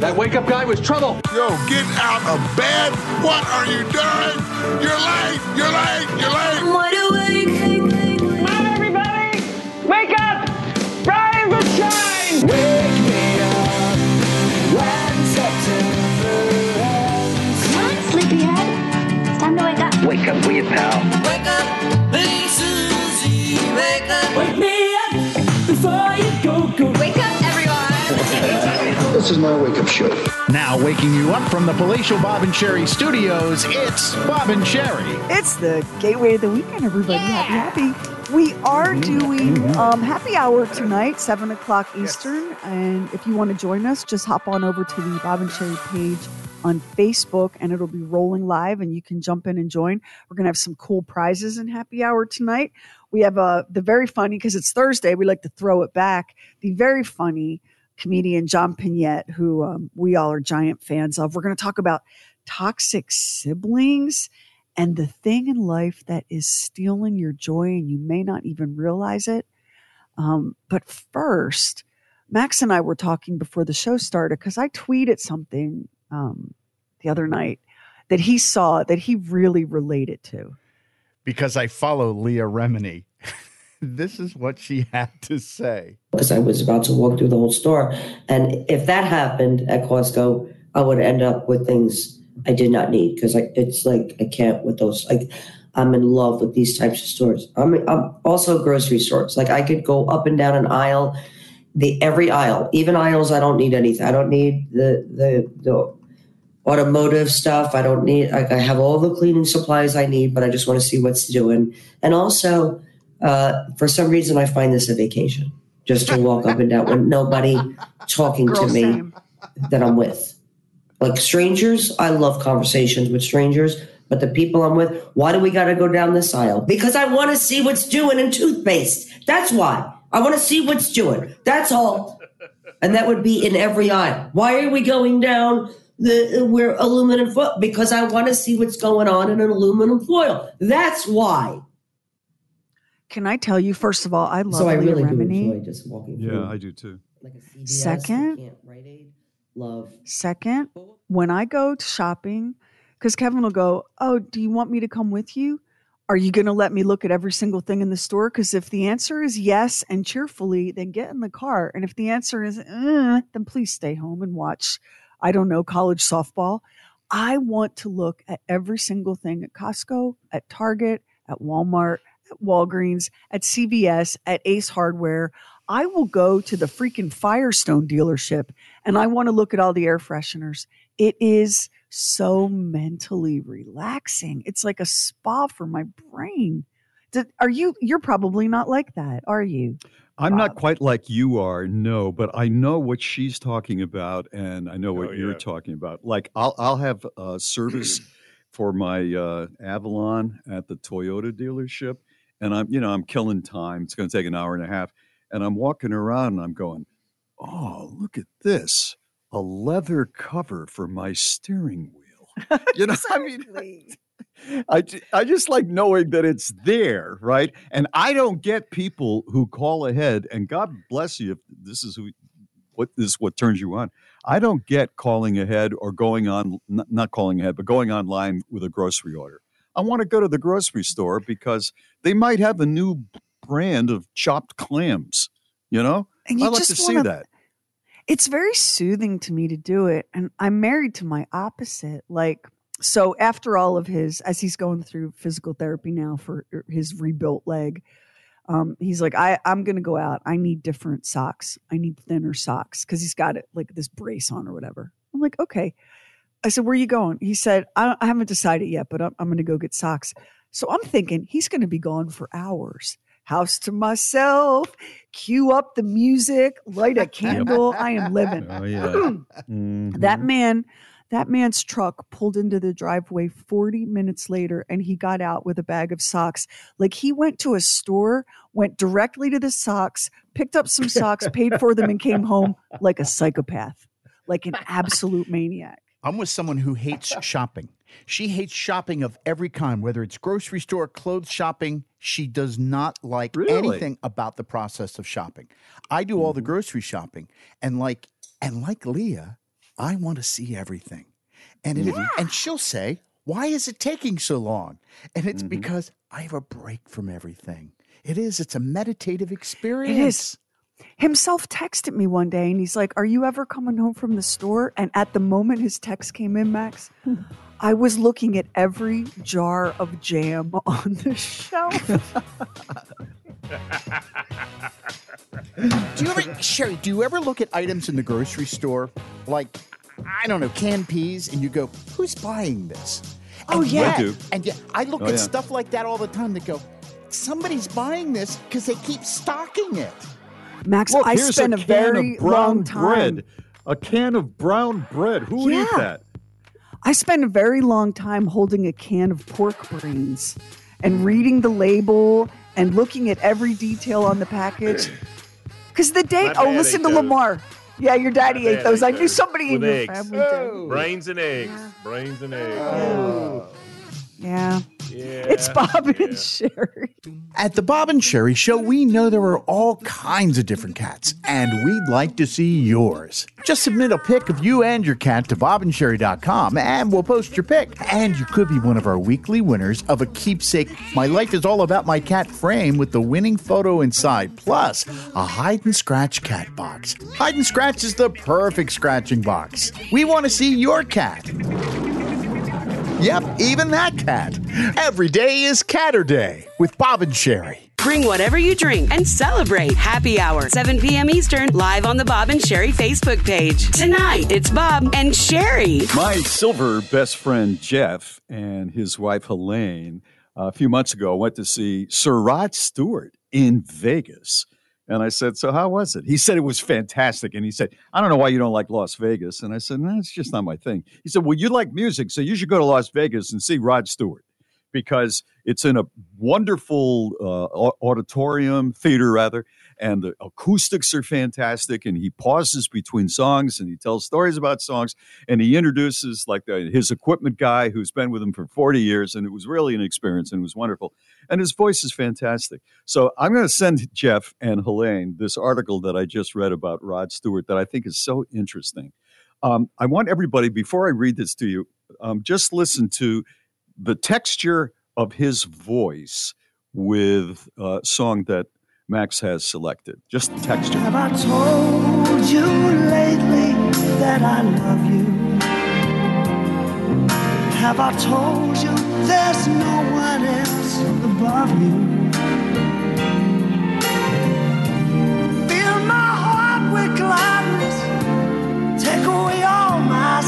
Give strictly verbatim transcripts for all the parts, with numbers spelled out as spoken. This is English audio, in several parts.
That wake-up guy was trouble. Yo, get out of bed. What are you doing? You're late. You're late. You're late. I'm wide awake. Come on, everybody. Wake up. Rise and shine. Wake me up when September ends. Come on, sleepyhead. It's time to wake up. Wake up, will you, pal? Wake up, hey Susie. Wake up. Wake me up before you go, go. Wake up, everyone. This is my wake-up show. Now waking you up from the palatial Bob and Sherry studios, it's Bob and Sherry. It's the gateway of the weekend, everybody. Yeah. Happy, happy. We are doing um, happy hour tonight, seven o'clock Eastern. And if you want to join us, just hop on over to the Bob and Sherry page on Facebook, and it'll be rolling live, and you can jump in and join. We're going to have some cool prizes in happy hour tonight. We have uh, the very funny, because it's Thursday, we like to throw it back, the very funny comedian John Pinette, who um, we all are giant fans of. We're going to talk about toxic siblings and the thing in life that is stealing your joy, and you may not even realize it. Um, but first, Max and I were talking before the show started, because I tweeted something um, the other night that he saw that he really related to. Because I follow Leah Remini. This is what she had to say. Because I was about to walk through the whole store. And if that happened at Costco, I would end up with things I did not need. Because it's like, I can't with those. Like, I'm in love with these types of stores. I'm, I'm also grocery stores. Like, I could go up and down an aisle, the every aisle, even aisles I don't need anything. I don't need the the the automotive stuff. I don't need, like, I have all the cleaning supplies I need, but I just want to see what's doing. And also, Uh, for some reason, I find this a vacation, just to walk up and down with nobody talking Girl, to me same. that I'm with. Like strangers, I love conversations with strangers, but the people I'm with, why do we got to go down this aisle? Because I want to see what's doing in toothpaste. That's why. I want to see what's doing. That's all. And that would be in every aisle. Why are we going down the we're aluminum foil? Because I want to see what's going on in an aluminum foil. That's why. Can I tell you, first of all, I love So I Leah really do Remini. enjoy just walking through. Yeah, I do too. Like a C V S, Second? I can't Rite Aid, love. Second, when I go to shopping, because Kevin will go, oh, do you want me to come with you? Are you going to let me look at every single thing in the store? Because if the answer is yes and cheerfully, then get in the car. And if the answer is, eh, then please stay home and watch, I don't know, college softball. I want to look at every single thing at Costco, at Target, at Walmart, at Walgreens, at C V S, at Ace Hardware. I will go to the freaking Firestone dealership and I want to look at all the air fresheners. It is so mentally relaxing. It's like a spa for my brain. Did, are you, you're probably not like that, are you? I'm Bob? not quite like you are, no, but I know what she's talking about, and I know what Oh, you're yeah. talking about. Like, I'll I'll have uh, service for my uh, Avalon at the Toyota dealership, and I'm you know I'm killing time. It's going to take an hour and a half, and I'm walking around and I'm going, oh, look at this, a leather cover for my steering wheel. You know, I mean. I, ju- I just like knowing that it's there, right? And I don't get people who call ahead, and God bless you if this is who, what this is what turns you on. I don't get calling ahead or going on, not, not calling ahead, but going online with a grocery order. I want to go to the grocery store because they might have a new brand of chopped clams, you know? And you I like just to see wanna- that. It's very soothing to me to do it. And I'm married to my opposite. Like, so after all of his, as he's going through physical therapy now for his rebuilt leg, um, he's like, I, I'm going to go out. I need different socks. I need thinner socks because he's got it like this brace on or whatever. I'm like, okay. I said, where are you going? He said, I, I haven't decided yet, but I'm, I'm going to go get socks. So I'm thinking he's going to be gone for hours. House to myself, cue up the music, light a candle. I am living. Oh, yeah. Mhm. That man, that man's truck pulled into the driveway forty minutes later and he got out with a bag of socks. Like he went to a store, went directly to the socks, picked up some socks, paid for them and came home like a psychopath, like an absolute maniac. I'm with someone who hates shopping. She hates shopping of every kind, whether it's grocery store, clothes shopping. She does not like Really? anything about the process of shopping. I do all the grocery shopping, and like and like Leah, I want to see everything. And, it, Yeah. and she'll say, why is it taking so long? And it's Mhm. because I have a break from everything. It is. It's a meditative experience. It is. Himself texted me one day and he's like, are you ever coming home from the store? And at the moment his text came in, Max, I was looking at every jar of jam on the shelf. Do you ever, Sherry, do you ever look at items in the grocery store, like, I don't know, canned peas, and you go, who's buying this? Oh, And yeah. yet- I do. And yet, I look Oh, at yeah. stuff like that all the time that go, somebody's buying this because they keep stocking it. Max, Look, I here's spent a, a, can very of brown long time. bread. A can of brown bread. Who would eat Yeah. that? I spent a very long time holding a can of pork brains and reading the label and looking at every detail on the package. Because the day, My oh, dad listen ate to those. Lamar. Yeah, your daddy My ate dad those. ate I knew those somebody in with your eggs. family did. Brains and eggs. Yeah. Brains and eggs. Yeah. Yeah. Yeah. It's Bob Yeah. and Sherry. At the Bob and Sherry Show, we know there are all kinds of different cats, and we'd like to see yours. Just submit a pic of you and your cat to bob and sherry dot com, and we'll post your pic. And you could be one of our weekly winners of a keepsake My Life is All About My Cat frame with the winning photo inside, plus a hide and scratch cat box. Hide and scratch is the perfect scratching box. We want to see your cat. Yep, even that cat. Every day is Catter Day with Bob and Sherry. Bring whatever you drink and celebrate Happy Hour, seven p.m. Eastern, live on the Bob and Sherry Facebook page. Tonight, it's Bob and Sherry. My silver best friend Jeff and his wife Helene, uh, a few months ago, went to see Sir Rod Stewart in Vegas. And I said, so how was it? He said it was fantastic. And he said, I don't know why you don't like Las Vegas. And I said, no, it's just not my thing. He said, well, you like music, so you should go to Las Vegas and see Rod Stewart, because it's in a wonderful uh, au- auditorium, theater rather, and the acoustics are fantastic. And he pauses between songs and he tells stories about songs, and he introduces like the, his equipment guy who's been with him for forty years. And it was really an experience and it was wonderful. And his voice is fantastic. So I'm going to send Jeff and Helene this article that I just read about Rod Stewart that I think is so interesting. Um, I want everybody, before I read this to you, um, just listen to the texture of his voice with a song that Max has selected. Just the texture. Have I told you lately that I love you? Have I told you there's no one else above you? Fill my heart with gladness, take away all my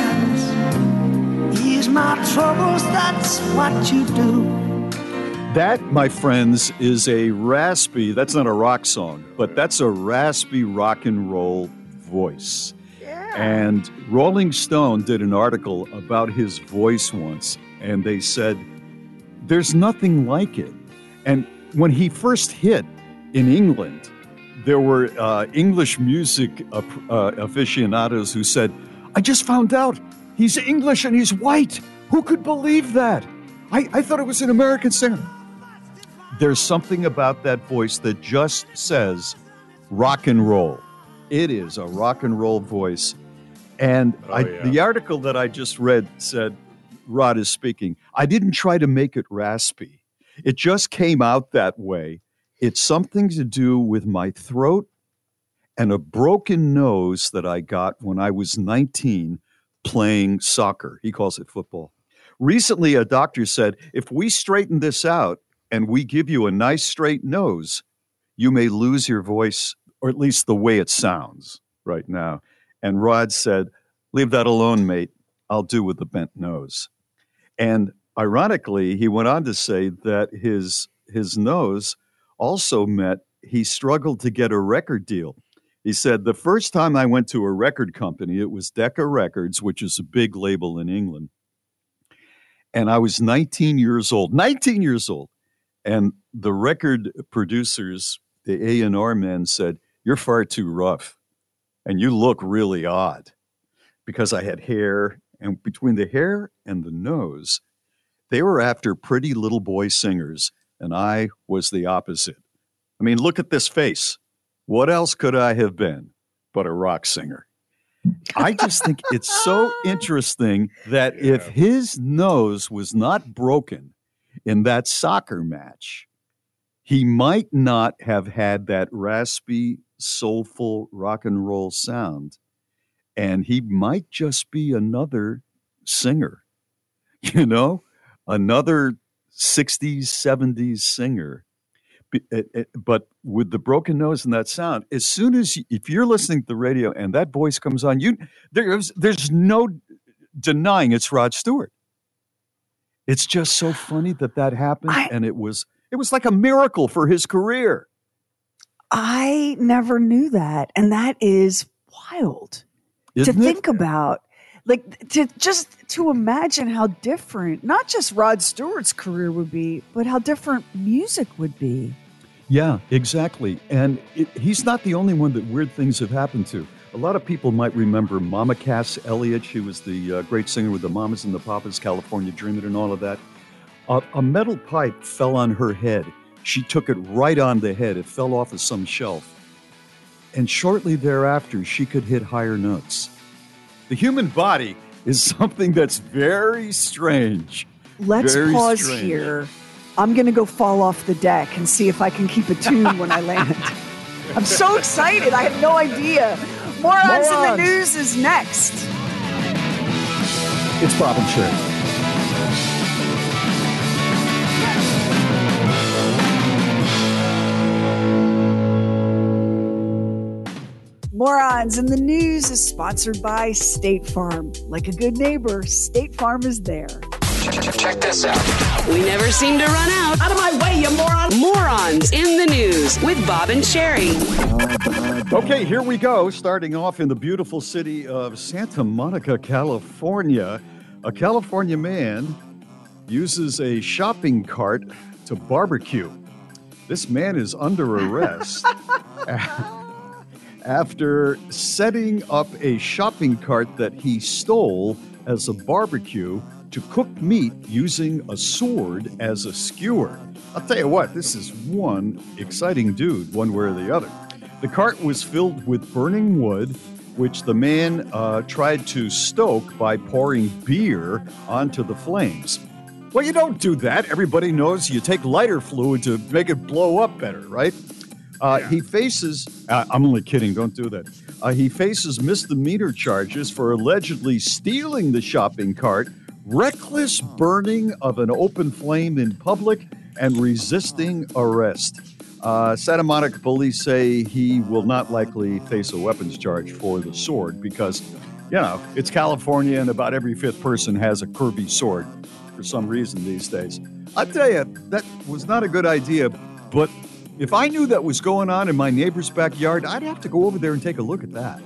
sadness, ease my troubles, that's what you do. That, my friends, is a raspy, that's not a rock song, but that's a raspy rock and roll voice. Yeah. And Rolling Stone did an article about his voice once, and they said, there's nothing like it. And when he first hit in England, there were uh, English music uh, uh, aficionados who said, I just found out he's English and he's white. Who could believe that? I, I thought it was an American singer. There's something about that voice that just says rock and roll. It is a rock and roll voice. And Oh, I, yeah. the article that I just read said, Rod is speaking. I didn't try to make it raspy. It just came out that way. It's something to do with my throat and a broken nose that I got when I was nineteen playing soccer. He calls it football. Recently, a doctor said, if we straighten this out and we give you a nice straight nose, you may lose your voice, or at least the way it sounds right now. And Rod said, leave that alone, mate. I'll do with the bent nose. And ironically, he went on to say that his his nose also meant he struggled to get a record deal. He said, the first time I went to a record company, it was Decca Records, which is a big label in England. And I was nineteen years old, nineteen years old. And the record producers, the A and R men said, you're far too rough and you look really odd, because I had hair, and between the hair and the nose, they were after pretty little boy singers, and I was the opposite. I mean, look at this face. What else could I have been but a rock singer? I just think it's so interesting that Yeah. if his nose was not broken in that soccer match, he might not have had that raspy, soulful rock and roll sound. And he might just be another singer, you know, another sixties, seventies singer. B- it- it- But with the broken nose and that sound, as soon as you, if you're listening to the radio and that voice comes on, you there's there's no denying it's Rod Stewart. It's just so funny that that happened, I- and it was it was like a miracle for his career. I never knew that. And that is wild Isn't to it? think about. Like to just to imagine how different, not just Rod Stewart's career would be, but how different music would be. Yeah, exactly. And it, he's not the only one that weird things have happened to. A lot of people might remember Mama Cass Elliott. She was the uh, great singer with the Mamas and the Papas, California Dreamin' and all of that. Uh, a metal pipe fell on her head. She took it right on the head. It fell off of some shelf. And shortly thereafter, she could hit higher notes. The human body is something that's very strange. Let's Very pause strange. here. I'm going to go fall off the deck and see if I can keep a tune when I land. I'm so excited. I have no idea. Morons, in the Morons. News is next. It's Bob and Sherry. Morons in the News is sponsored by State Farm. Like a good neighbor, State Farm is there. Check this out. We never seem to run out. Out of my way, you moron! Morons in the News with Bob and Sherry. Okay, here we go. Starting off in the beautiful city of Santa Monica, California. A California man uses a shopping cart to barbecue. This man is under arrest after setting up a shopping cart that he stole as a barbecue to cook meat using a sword as a skewer. I'll tell you what, this is one exciting dude, one way or the other. The cart was filled with burning wood, which the man uh, tried to stoke by pouring beer onto the flames. Well, you don't do that. Everybody knows you take lighter fluid to make it blow up better, right? Uh, He faces, uh, I'm only kidding, don't do that. Uh, he faces misdemeanor charges for allegedly stealing the shopping cart, reckless burning of an open flame in public, and resisting arrest. Uh, Santa Monica police say he will not likely face a weapons charge for the sword because, you know, it's California and about every fifth person has a Kirby sword for some reason these days. I tell you, that was not a good idea, but if I knew that was going on in my neighbor's backyard, I'd have to go over there and take a look at that.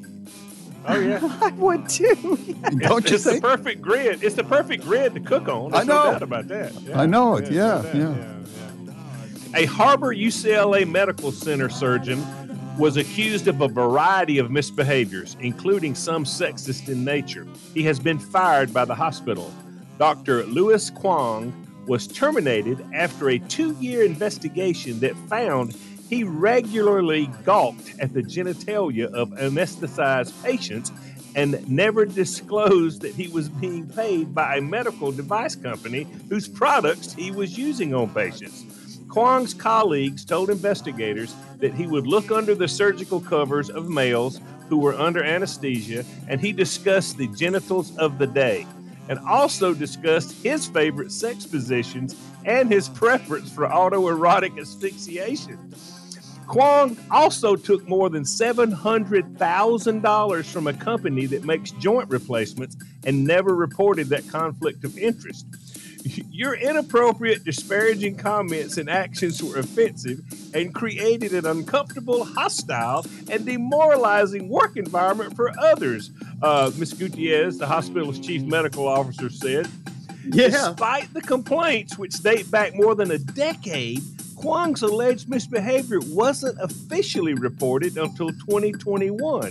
Oh yeah, I would too. Don't you it's the think? perfect grid. It's the perfect grid to cook on. There's I know. no doubt about that. Yeah. I know it, no yeah, doubt. yeah. yeah. A Harbor U C L A Medical Center surgeon was accused of a variety of misbehaviors, including some sexist in nature. He has been fired by the hospital. Doctor Louis Kwong was terminated after a two-year investigation that found he regularly gawked at the genitalia of anesthetized patients and never disclosed that he was being paid by a medical device company whose products he was using on patients. Kwong's colleagues told investigators that he would look under the surgical covers of males who were under anesthesia, and he discussed the genitals of the day, and also discussed his favorite sex positions and his preference for autoerotic asphyxiation. Kwong also took more than seven hundred thousand dollars from a company that makes joint replacements and never reported that conflict of interest. Your inappropriate, disparaging comments and actions were offensive and created an uncomfortable, hostile, and demoralizing work environment for others, uh, Miz Gutierrez, the hospital's chief medical officer, said. Yeah. Despite the complaints, which date back more than a decade, Kwong's alleged misbehavior wasn't officially reported until twenty twenty-one.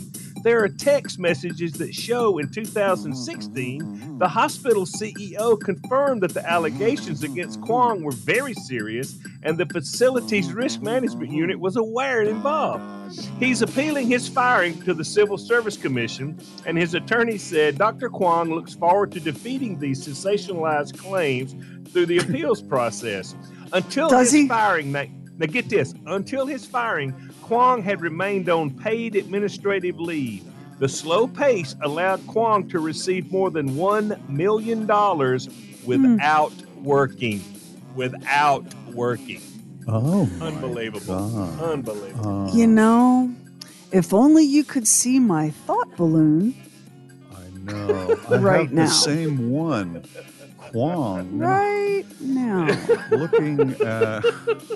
There are text messages that show in two thousand sixteen, the hospital C E O confirmed that the allegations against Kwong were very serious and the facility's risk management unit was aware and involved. He's appealing his firing to the Civil Service Commission, and his attorney said Doctor Kwong looks forward to defeating these sensationalized claims through the appeals process. Until Does his he? firing, now, now get this, until his firing, Kwong had remained on paid administrative leave. The slow pace allowed Kwong to receive more than one million dollars without mm. working. Without working. Oh. Unbelievable. God. Unbelievable. Uh, You know, if only you could see my thought balloon. I know. I Right have now. the same one. Kwong. Right now. Looking at.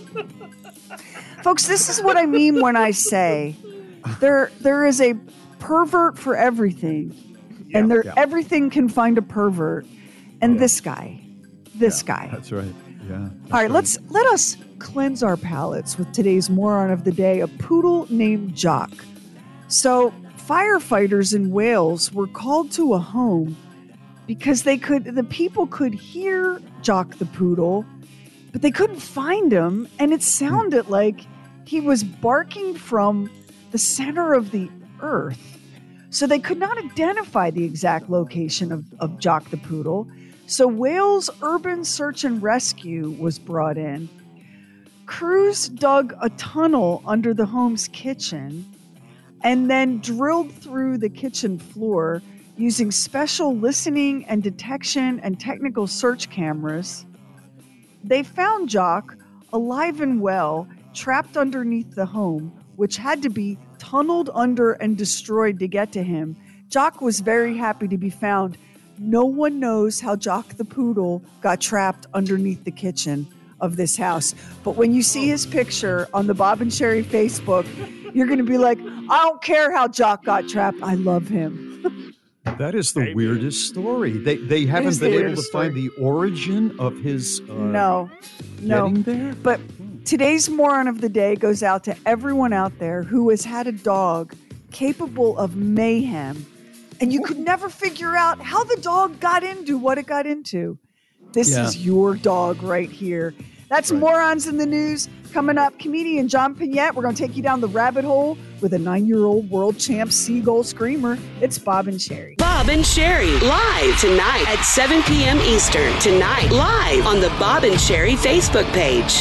Folks, this is what I mean when I say there there is a pervert for everything. Yeah, and there yeah. everything can find a pervert. And this guy. This Yeah, guy. That's right. Yeah. All right, right. let's let us cleanse our palates with today's moron of the day, a poodle named Jock. So, firefighters in Wales were called to a home because they could the people could hear Jock the poodle, but they couldn't find him, and it sounded like he was barking from the center of the earth. So they could not identify the exact location of, of Jock the poodle. So Wales Urban Search and Rescue was brought in. Crews dug a tunnel under the home's kitchen and then drilled through the kitchen floor using special listening and detection and technical search cameras. They found Jock alive and well, trapped underneath the home, which had to be tunneled under and destroyed to get to him. Jock was very happy to be found. No one knows how Jock the poodle got trapped underneath the kitchen of this house. But when you see his picture on the Bob and Sherry Facebook, you're going to be like, I don't care how Jock got trapped. I love him. That is the weirdest story. They they haven't is the been able to weirdest find the origin of his uh, No, no. getting there. But today's moron of the day goes out to everyone out there who has had a dog capable of mayhem, and you could never figure out how the dog got into what it got into. This Yeah. is your dog right here. That's Right. Morons in the News. Coming up, comedian John Pignette. We're going to take you down the rabbit hole with a nine-year-old world champ seagull screamer. It's Bob and Sherry. Bob and Sherry, live tonight at seven p.m. Eastern. Tonight, live on the Bob and Sherry Facebook page.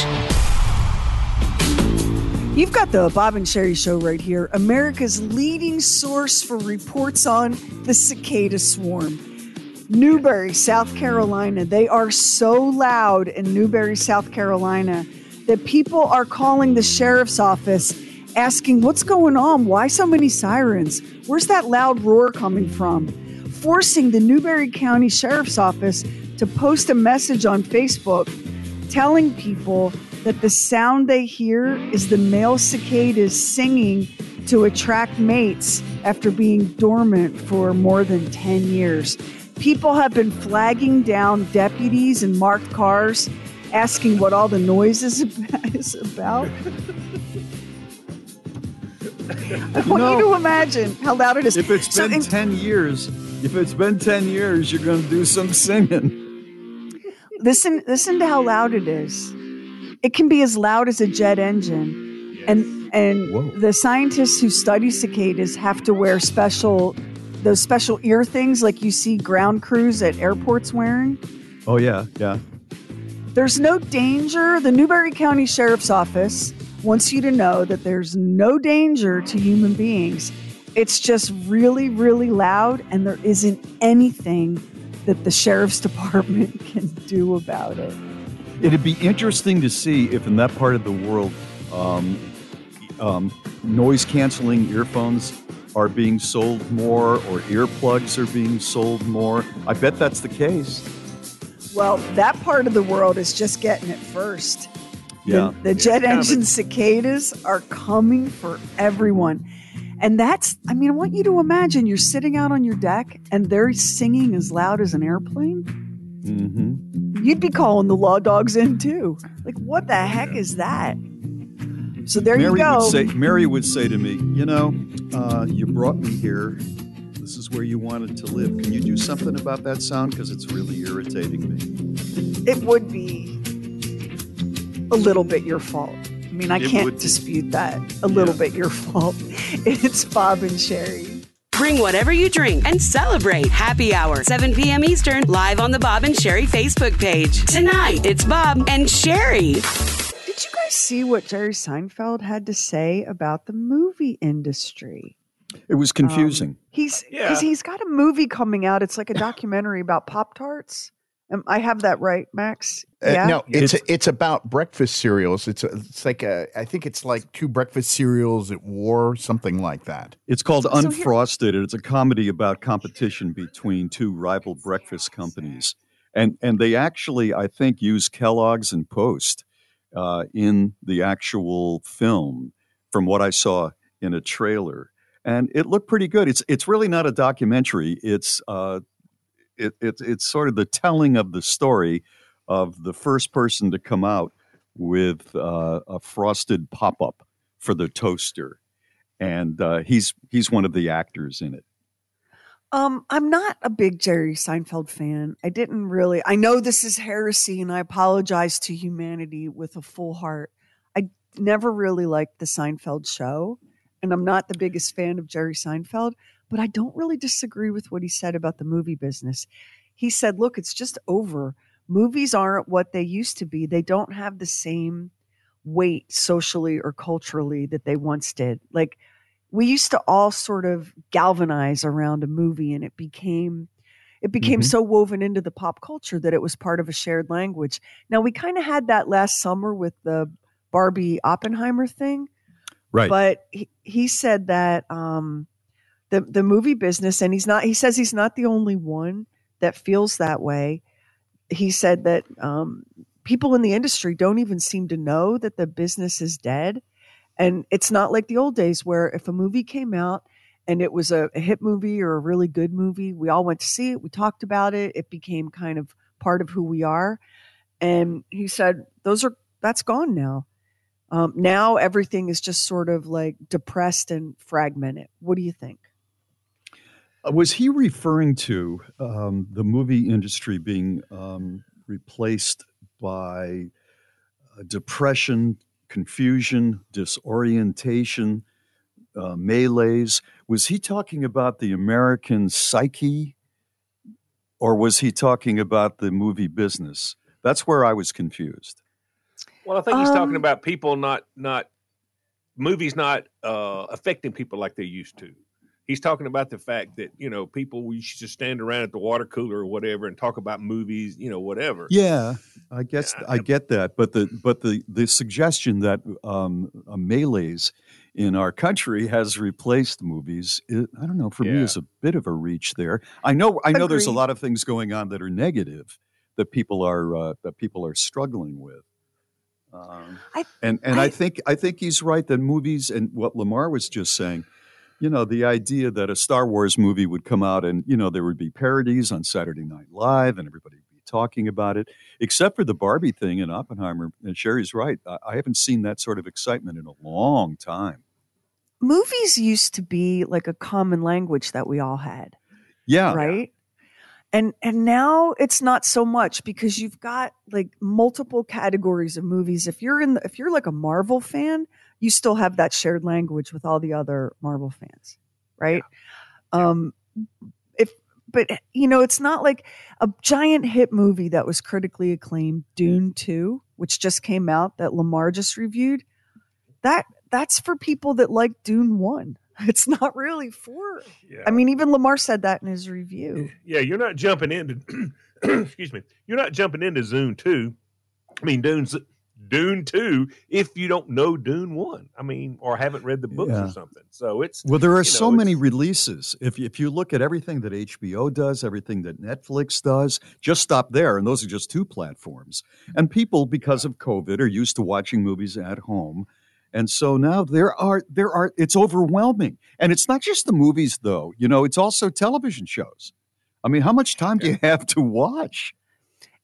You've got the Bob and Sherry Show right here, America's leading source for reports on the cicada swarm. Newberry, South Carolina. They are so loud in Newberry, South Carolina, that people are calling the sheriff's office asking, what's going on? Why so many sirens? Where's that loud roar coming from? Forcing the Newberry County Sheriff's Office to post a message on Facebook telling people that the sound they hear is the male cicadas singing to attract mates after being dormant for more than ten years. People have been flagging down deputies in marked cars, asking what all the noise is about. I want No. you to imagine how loud it is. If it's So been in- ten years, if it's been ten years, you're going to do some singing. Listen, listen to how loud it is. It can be as loud as a jet engine. Yes. And and Whoa. the scientists who study cicadas have to wear special those special ear things like you see ground crews at airports wearing. Oh yeah, yeah. There's no danger. The Newberry County Sheriff's Office wants you to know that there's no danger to human beings. It's just really, really loud, and there isn't anything that the sheriff's department can do about it. It'd be interesting to see if in that part of the world, um, um, noise-canceling earphones are being sold more, or earplugs are being sold more. I bet that's the case. Well, that part of the world is just getting it first. Yeah. The, the jet coming. engine cicadas are coming for everyone. And that's, I mean, I want you to imagine you're sitting out on your deck and they're singing as loud as an airplane. Mm-hmm. You'd be calling the law dogs in too. Like, what the heck is that? So there Mary you go. Would say, Mary would say to me, you know, uh, you brought me here. This is where you wanted to live. Can you do something about that sound? Because it's really irritating me. It would be a little bit your fault. I mean, I It can't would be. dispute that. A little bit your fault. It's Bob and Sherry. Bring whatever you drink and celebrate. Happy Hour, seven p.m. Eastern, live on the Bob and Sherry Facebook page. Tonight, it's Bob and Sherry. Did you guys see what Jerry Seinfeld had to say about the movie industry? It was confusing. Um, he's Yeah. he's, he's got a movie coming out. It's like a documentary about Pop-Tarts. Um, I have that right, Max? Uh, Yeah. no, it's It's- it's about breakfast cereals. It's a, it's like a I think it's like two breakfast cereals at war, something like that. It's called So here- Unfrosted, and it's a comedy about competition between two rival breakfast companies. And and they actually, I think, use Kellogg's and Post uh, in the actual film, from what I saw in a trailer, and it looked pretty good. It's it's really not a documentary. It's uh, it, it it's sort of the telling of the story of the first person to come out with uh, a frosted pop-up for the toaster. And uh, he's he's one of the actors in it. Um, I'm not a big Jerry Seinfeld fan. I didn't really. I know this is heresy, and I apologize to humanity with a full heart. I never really liked the Seinfeld show, and I'm not the biggest fan of Jerry Seinfeld, but I don't really disagree with what he said about the movie business. He said, look, it's just over. Movies aren't what they used to be. They don't have the same weight socially or culturally that they once did. Like, we used to all sort of galvanize around a movie, and it became it became Mhm. so woven into the pop culture that it was part of a shared language. Now, we kind of had that last summer with the Barbie Oppenheimer thing, Right. but he, he said that um, the the movie business, and he's not. He says he's not the only one that feels that way. He said that um, people in the industry don't even seem to know that the business is dead. And it's not like the old days where if a movie came out and it was a, a hit movie or a really good movie, we all went to see it. We talked about it. It became kind of part of who we are. And he said, those are, that's gone now. Um, now everything is just sort of like depressed and fragmented. What do you think? Uh, Was he referring to um, the movie industry being um, replaced by uh, depression, confusion, disorientation, uh, melees? Was he talking about the American psyche, or was he talking about the movie business? That's where I was confused. Well, I think he's talking Um, about people not not movies not uh, affecting people like they used to. He's talking about the fact that, you know, people we used to stand around at the water cooler or whatever and talk about movies, you know, whatever. Yeah, I guess Yeah, I get that, but the but the the suggestion that um, a melees in our country has replaced movies, it, I don't know. For me, Yeah. is a bit of a reach there. I know I know there's a Agreed. lot of things going on that are negative that people are uh, that people are struggling with. Um, I- and and I, I- think I think he's right that movies and what Lamar was just saying. You know, the idea that a Star Wars movie would come out and, you know, there would be parodies on Saturday Night Live and everybody would be talking about it, except for the Barbie thing in Oppenheimer. And Sherry's right. I, I haven't seen that sort of excitement in a long time. Movies used to be like a common language that we all had. Yeah. Right. And and now it's not so much because you've got like multiple categories of movies. If you're in the, if you're like a Marvel fan, you still have that shared language with all the other Marvel fans, right? Um if but you know, it's not like a giant hit movie that was critically acclaimed, Dune two, which just came out that Lamar just reviewed. That that's for people that like Dune one. It's not really for Yeah. I mean, even Lamar said that in his review. Yeah, you're not jumping into excuse me. You're not jumping into Dune two. I mean Dune's Dune two if you don't know Dune one. I mean, or haven't read the books Yeah. or something. So it's Well, there are you know, so many it's- releases. If if you look at everything that H B O does, everything that Netflix does, just stop there, and those are just two platforms. And people, because of COVID, are used to watching movies at home, and so now there are there are it's overwhelming. And it's not just the movies, though. You know, it's also television shows. I mean, how much time do you have to watch?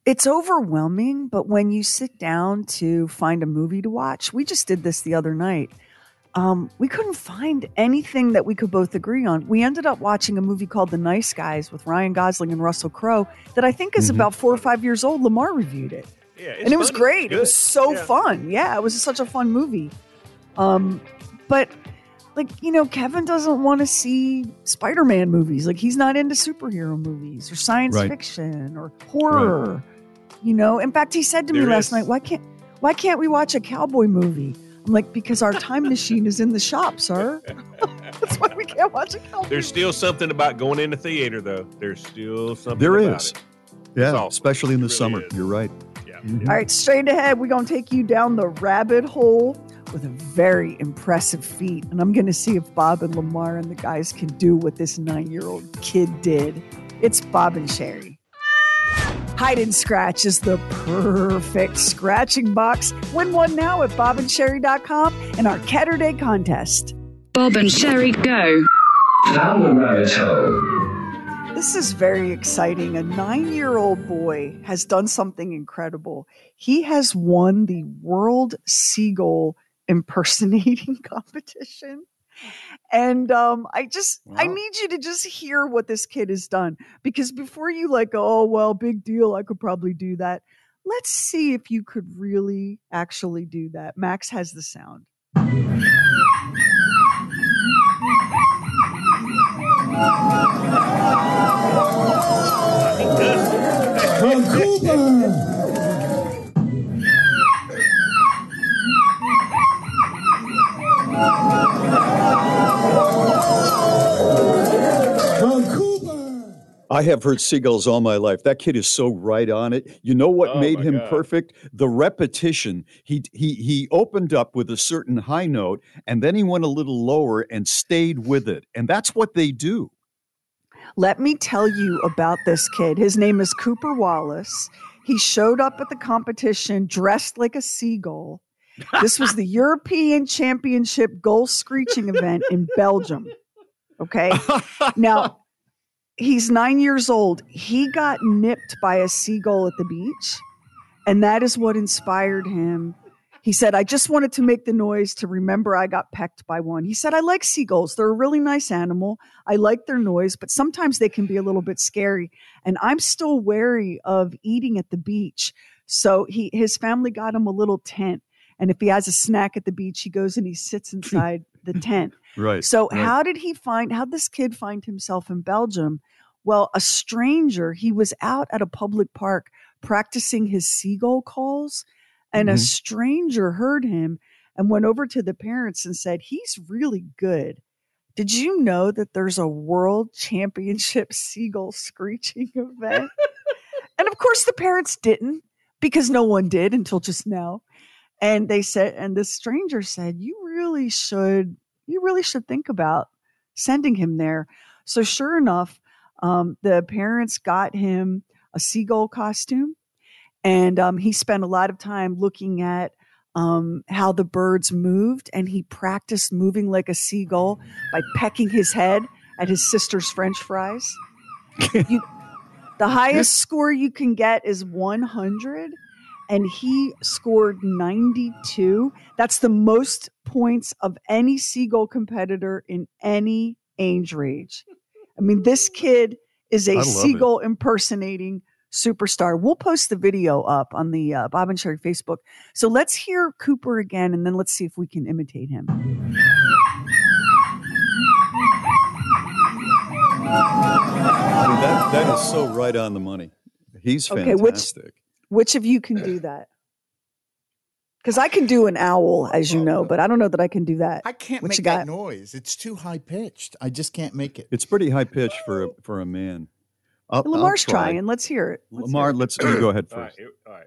It's overwhelming, but when you sit down to find a movie to watch, we just did this the other night. Um, we couldn't find anything that we could both agree on. We ended up watching a movie called The Nice Guys with Ryan Gosling and Russell Crowe that I think is mm-hmm. about four or five years old. Lamar reviewed it. Yeah, it's and it was funny. great. Good. It was so yeah. fun. Yeah, it was such a fun movie. Um, but, like, you know, Kevin doesn't want to see Spider-Man movies. Like, he's not into superhero movies or science right. fiction or horror. Right. You know, in fact, he said to there me last is. night, why can't, why can't we watch a cowboy movie? I'm like, because our time machine is in the shop, sir. That's why we can't watch a cowboy. There's still something about going in the theater, though. There's still something There about is. it. Yeah, awesome. especially in the It really summer. is. You're right. Yeah. Mm-hmm. All right, straight ahead, we're going to take you down the rabbit hole with a very impressive feat. And I'm going to see if Bob and Lamar and the guys can do what this nine-year-old kid did. It's Bob and Sherry. Hide and Scratch is the perfect scratching box. Win one now at bob and sherry dot com in our Catter Day contest. Bob and Sherry go. Down the rabbit hole. This is very exciting. A nine-year-old boy has done something incredible. He has won the World Seagull Impersonating Competition. And um, I just, wow. I need you to just hear what this kid has done. Because before you like, oh, well, big deal, I could probably do that. Let's see if you could really actually do that. Max has the sound. Vancouver! I have heard seagulls all my life. That kid is so right on it. You know what Oh, made my him God. perfect? The repetition. He he he opened up with a certain high note, and then he went a little lower and stayed with it. And that's what they do. Let me tell you about this kid. His name is Cooper Wallace. He showed up at the competition dressed like a seagull. This was the European Championship Gull Screeching event in Belgium. Okay. Now, he's nine years old. He got nipped by a seagull at the beach, and that is what inspired him. He said, I just wanted to make the noise to remember I got pecked by one. He said, I like seagulls. They're a really nice animal. I like their noise, but sometimes they can be a little bit scary. And I'm still wary of eating at the beach. So he, his family got him a little tent. And if he has a snack at the beach, he goes and he sits inside the tent. Right. So right. how did he find, how did this kid find himself in Belgium? Well, a stranger, he was out at a public park practicing his seagull calls, and Mm-hmm. a stranger heard him and went over to the parents and said, he's really good. Did you know that there's a world championship seagull screeching event? And of course the parents didn't, because no one did until just now. And they said, and the stranger said, you really should, you really should think about sending him there. So sure enough, um, the parents got him a seagull costume, and um, he spent a lot of time looking at um, how the birds moved, and he practiced moving like a seagull by pecking his head at his sister's French fries. you, the highest score you can get is one hundred. And he scored ninety-two. That's the most points of any seagull competitor in any age range. I mean, this kid is a seagull it. impersonating superstar. We'll post the video up on the uh, Bob and Sherry Facebook. So let's hear Cooper again, and then let's see if we can imitate him. I mean, that, that is so right on the money. He's fantastic. Okay, which, which of you can do that? Because I can do an owl, as you know, but I don't know that I can do that. I can't what make you that got? noise. It's too high pitched. I just can't make it. It's pretty high pitched for a, for a man. I'll, Lamar's I'll try. trying. Let's hear it. Let's Lamar, hear it. let's you go ahead All right, first. here- all right.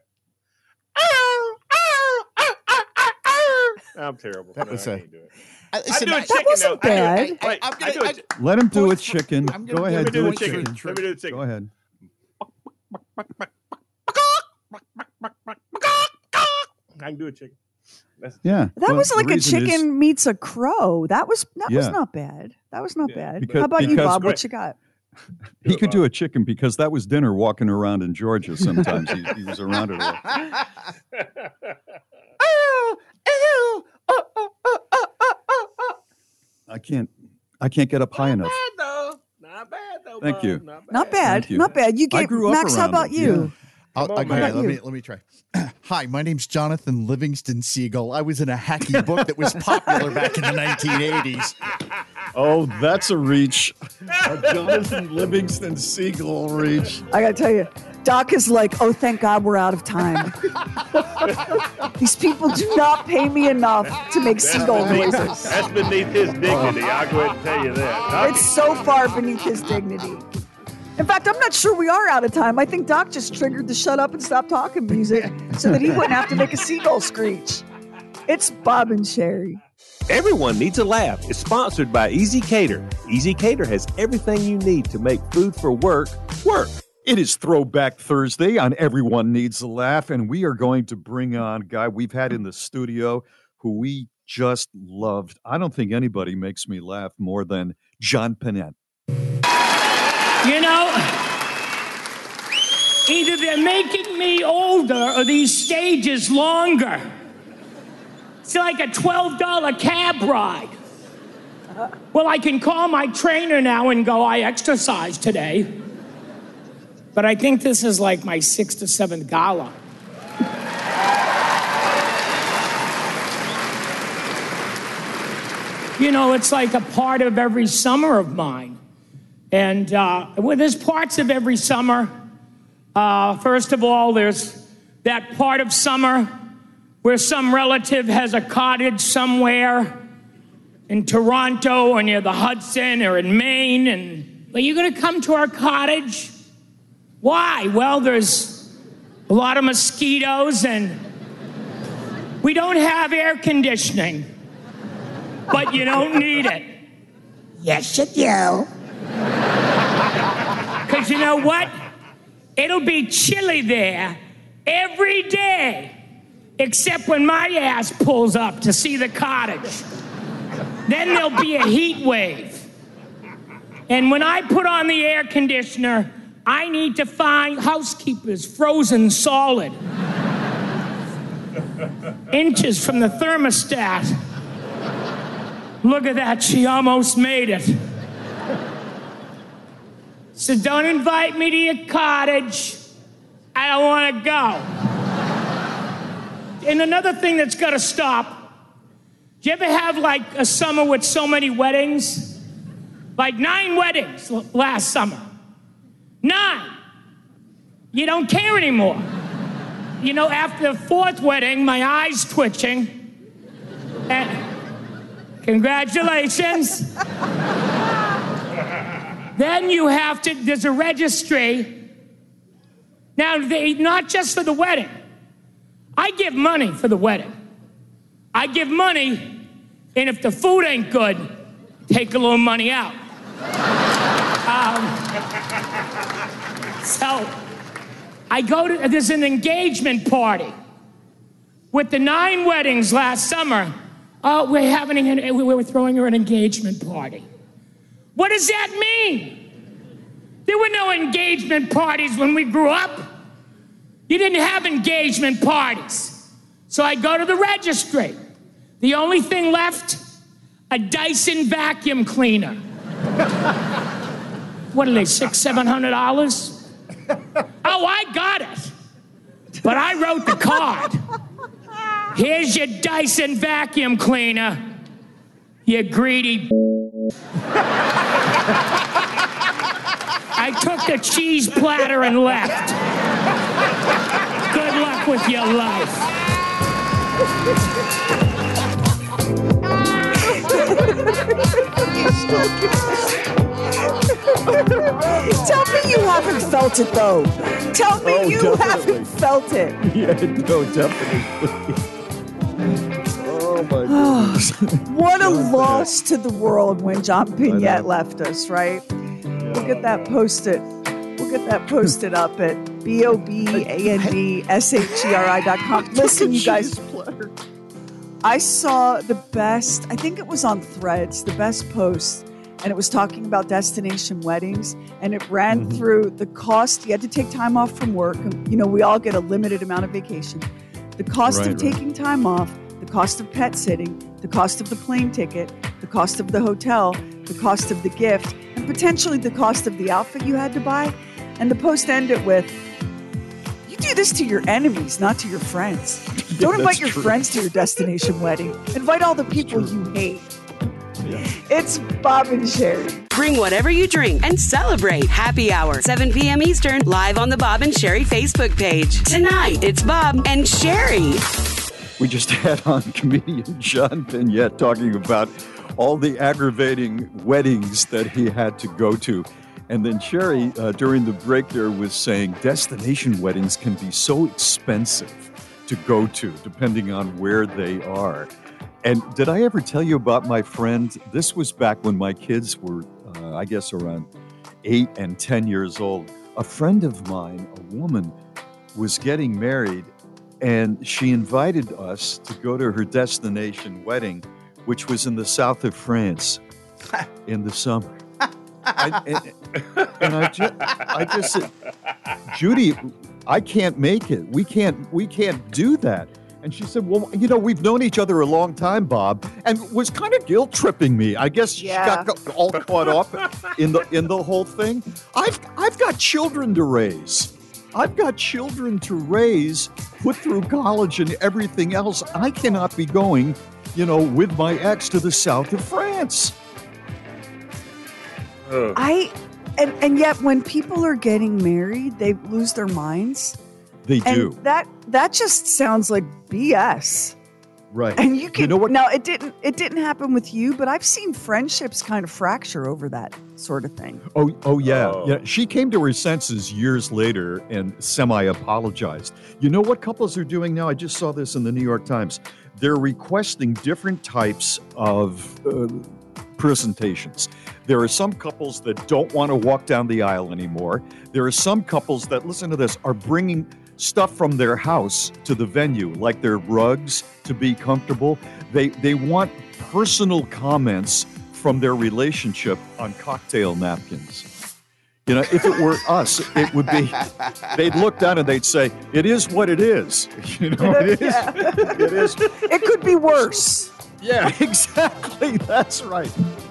I'm terrible. That No, was I a- can't do it. I, I listen, do a I- chicken. That wasn't though. I do bad. it. Wait, I'm I gonna- do I- it. Let him do a Points for- chicken. I'm gonna Go give ahead, it do a points for chicken. the Let truth. me do the chicken. Go ahead. I can do a chicken. That's, Yeah. That well, was the like a reason is- chicken meets a crow. That was that was Yeah. not bad. That was not Yeah. bad. Because- How about you, because- Bob? What Great. you got? He could do a chicken because that was dinner walking around in Georgia sometimes. he, he was around it a lot. Ew, ew, oh, oh, oh, oh, oh, oh, oh. I can't I can't get up high enough. Not bad, though. Not bad, though. Thank Bob. you. Not bad. Not bad. Thank you. Not bad. You I gave grew up Max. How around about it, you? yeah. I'll, Come on, okay, man. let me let me try. Hi, my name's Jonathan Livingston Seagull. I was in a hacky book that was popular back in the nineteen eighties. Oh, that's a reach. A Jonathan Livingston Seagull reach. I got to tell you, Doc is like, oh, thank God we're out of time. These people do not pay me enough to make seagull beneath, noises. That's beneath his dignity. I'll go ahead and tell you that. Doc, It's so far beneath his dignity. In fact, I'm not sure we are out of time. I think Doc just triggered the shut up and stop talking music so that he wouldn't have to make a seagull screech. It's Bob and Sherry. Everyone Needs a Laugh is sponsored by Easy Cater. Easy Cater has everything you need to make food for work work. It is Throwback Thursday on Everyone Needs a Laugh, and we are going to bring on a guy we've had in the studio who we just loved. I don't think anybody makes me laugh more than John Pinette. You know, either they're making me older or these stages longer. It's like a twelve dollar cab ride. Well, I can call my trainer now and go, I exercised today. But I think this is like my sixth or seventh gala. You know, it's like a part of every summer of mine. And uh, well, there's parts of every summer. Uh, first of all, there's that part of summer where some relative has a cottage somewhere in Toronto or near the Hudson or in Maine. And, are you going to come to our cottage? Why? Well, there's a lot of mosquitoes and we don't have air conditioning, but you don't need it. Yes, you do. Because you know what? It'll be chilly there every day, except when my ass pulls up to see the cottage. Then there'll be a heat wave. And when I put on the air conditioner, I need to find housekeepers frozen solid. Inches from the thermostat. Look at that, she almost made it. So don't invite me to your cottage. I don't want to go. And another thing that's got to stop. Do you ever have like a summer with so many weddings? Like nine weddings l- last summer. Nine. You don't care anymore. You know, after the fourth wedding, my eyes twitching. And congratulations. Then you have to, there's a registry. Now, they, not just for the wedding. I give money for the wedding. I give money, and if the food ain't good, take a little money out. Um, so, I go to, there's an engagement party. With the nine weddings last summer, oh, we're having, an, we were throwing her an engagement party. What does that mean? There were no engagement parties when we grew up. You didn't have engagement parties. So I go to the registry. The only thing left, a Dyson vacuum cleaner. What are they, six, seven hundred dollars? Oh, I got it. But I wrote the card. Here's your Dyson vacuum cleaner, you greedy. I took the cheese platter and left. Good luck with your life. Tell me you haven't felt it, though. Tell me Oh, you definitely. haven't felt it. Yeah, no, definitely. Oh, my goodness. What a loss to the world when John Pinette left us, right? We'll get that posted. We'll get that posted up at B O B A N D S H E R I dot com. Listen, you guys, I saw the best, I think it was on Threads, the best post and it was talking about destination weddings, and it ran Mm-hmm. through the cost. You had to take time off from work. And, you know, we all get a limited amount of vacation. The cost Right, of right. taking time off, the cost of pet sitting, the cost of the plane ticket, the cost of the hotel, the cost of the gift, and potentially the cost of the outfit you had to buy. And the post ended with, you do this to your enemies, not to your friends. Don't invite that's your true. friends to your destination wedding. Invite all the people you hate. It's Bob and Sherry. Bring whatever you drink and celebrate. Happy Hour, seven p.m. Eastern, live on the Bob and Sherry Facebook page. Tonight, it's Bob and Sherry. We just had on comedian John Vignette talking about all the aggravating weddings that he had to go to. And then Sherry, uh, during the break there, was saying destination weddings can be so expensive to go to, depending on where they are. And did I ever tell you about my friend? This was back when my kids were, uh, I guess, around eight and ten years old. A friend of mine, a woman, was getting married, and she invited us to go to her destination wedding, which was in the south of France in the summer. I, and, and I just, I just said, Judy, I can't make it. We can't, we can't do that. And she said, well, you know, we've known each other a long time, Bob, and was kind of guilt tripping me. I guess Yeah. she got all caught up in the in the whole thing. I've I've got children to raise. I've got children to raise, put through college and everything else. I cannot be going, you know, with my ex to the south of France. I and and yet when people are getting married, they lose their minds. They And do. that that just sounds like B S. Right. And you can You know what? now it didn't it didn't happen with you, but I've seen friendships kind of fracture over that sort of thing. Oh, oh yeah. Oh. Yeah. She came to her senses years later and semi-apologized. You know what couples are doing now? I just saw this in the New York Times. They're requesting different types of uh, presentations. There are some couples that don't want to walk down the aisle anymore. There are some couples that, listen to this, are bringing stuff from their house to the venue, like their rugs to be comfortable. They they want personal comments from their relationship on cocktail napkins. You know, if it were us, it would be, they'd look down and they'd say, it is what it is. You know, it is. It is. It could be worse. Yeah, exactly. That's right.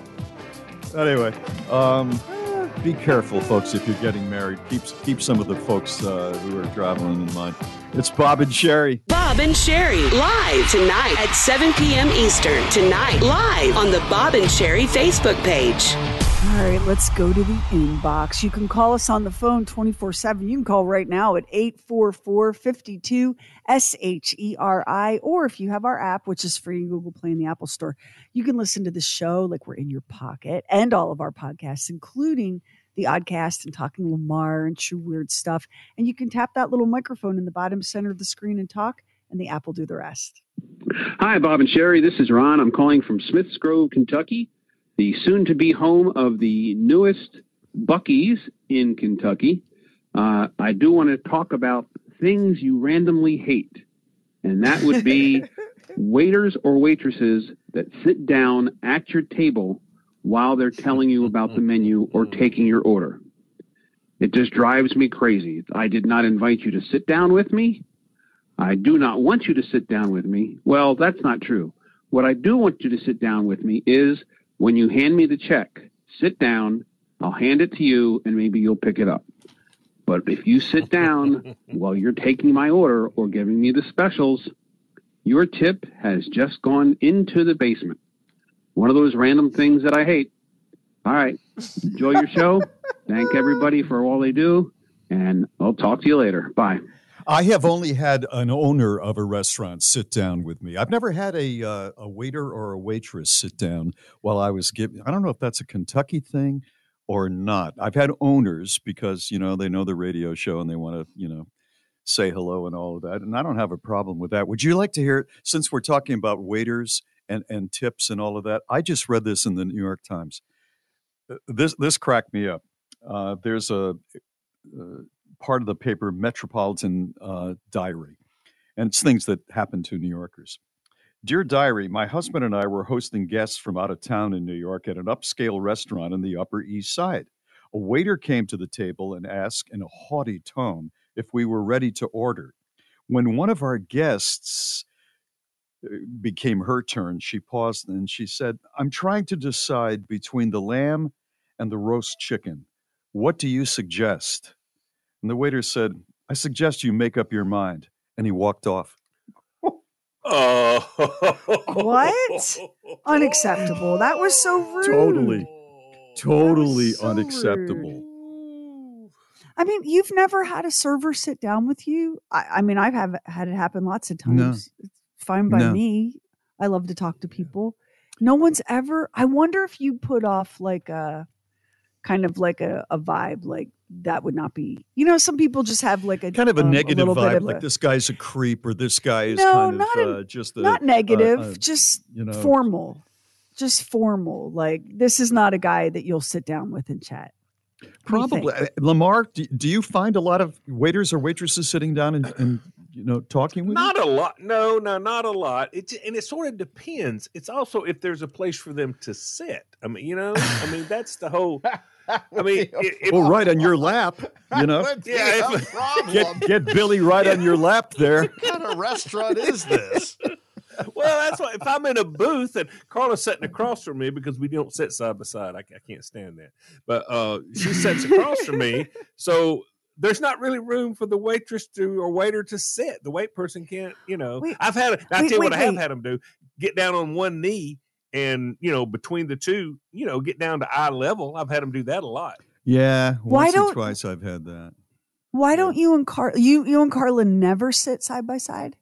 Anyway, um, be careful, folks, if you're getting married. Keep, keep some of the folks uh, who are traveling in mind. It's Bob and Sherry. Bob and Sherry, live tonight at seven p.m. Eastern. Tonight, live on the Bob and Sherry Facebook page. All right, let's go to the inbox. You can call us on the phone twenty-four seven. You can call right now at eight four four, five two, S H E R I. Or if you have our app, which is free in Google Play and the Apple Store, you can listen to the show like we're in your pocket, and all of our podcasts, including the Oddcast and Talking Lamar and True Weird Stuff. And you can tap that little microphone in the bottom center of the screen and talk, and the app will do the rest. Hi, Bob and Sherry. This is Ron. I'm calling from Smiths Grove, Kentucky, the soon-to-be home of the newest Buc-ee's in Kentucky. Uh, I do want to talk about things you randomly hate, and that would be waiters or waitresses that sit down at your table while they're telling you about the menu or taking your order. It just drives me crazy. I did not invite you to sit down with me. I do not want you to sit down with me. Well, that's not true. What I do want you to sit down with me is when you hand me the check, sit down, I'll hand it to you, and maybe you'll pick it up. But if you sit down while you're taking my order or giving me the specials, your tip has just gone into the basement. One of those random things that I hate. All right. Enjoy your show. Thank everybody for all they do, and I'll talk to you later. Bye. I have only had an owner of a restaurant sit down with me. I've never had a uh, a waiter or a waitress sit down while I was giving. I don't know if that's a Kentucky thing or not. I've had owners because, you know, they know the radio show and they want to, you know, say hello and all of that. And I don't have a problem with that. Would you like to hear, since we're talking about waiters and, and tips and all of that, I just read this in the New York Times. This, this cracked me up. Uh, there's a... Uh, part of the paper Metropolitan uh, Diary, and it's things that happen to New Yorkers. Dear Diary, my husband and I were hosting guests from out of town in New York at an upscale restaurant on the Upper East Side. A waiter came to the table and asked in a haughty tone if we were ready to order. When one of our guests became her turn, she paused and she said, I'm trying to decide between the lamb and the roast chicken. What do you suggest? And the waiter said, I suggest you make up your mind. And he walked off. Oh, what? Unacceptable. That was so rude. Totally, totally so unacceptable. Rude. I mean, you've never had a server sit down with you? I, I mean, I've have, had it happen lots of times. No. It's fine by No. me. I love to talk to people. No one's ever, I wonder if you put off like a, kind of like a, a vibe, like that would not be, you know, some people just have like a Kind of a um, negative a little bit vibe, of like a- this guy's a creep or this guy is No, kind not of in- uh, just a, not negative, uh, uh, just you know, formal, just formal. Like this is not a guy that you'll sit down with and chat. What do you Probably. think? Uh, Lamar, do, do you find a lot of waiters or waitresses sitting down and, and you know, talking with not you? a lot. No, no, not a lot. It and it sort of depends. It's also if there's a place for them to sit. I mean, you know, I mean that's the whole. I mean, it, it, Oh, right on your lap, you know. yeah. a If, problem. Get get Billy right on your lap there. What kind of restaurant is this? well, that's why if I'm in a booth and Carla's sitting across from me because we don't sit side by side, I, I can't stand that. But uh, she sits across from me, so there's not really room for the waitress to or waiter to sit. The wait person can't, you know. Wait, I've had. I wait, tell you what, wait, I have wait. had them do: get down on one knee and you know between the two, you know, get down to eye level. I've had them do that a lot. Yeah, Why once or don't- twice I've had that. Why don't you and Car you you and Carla never sit side by side?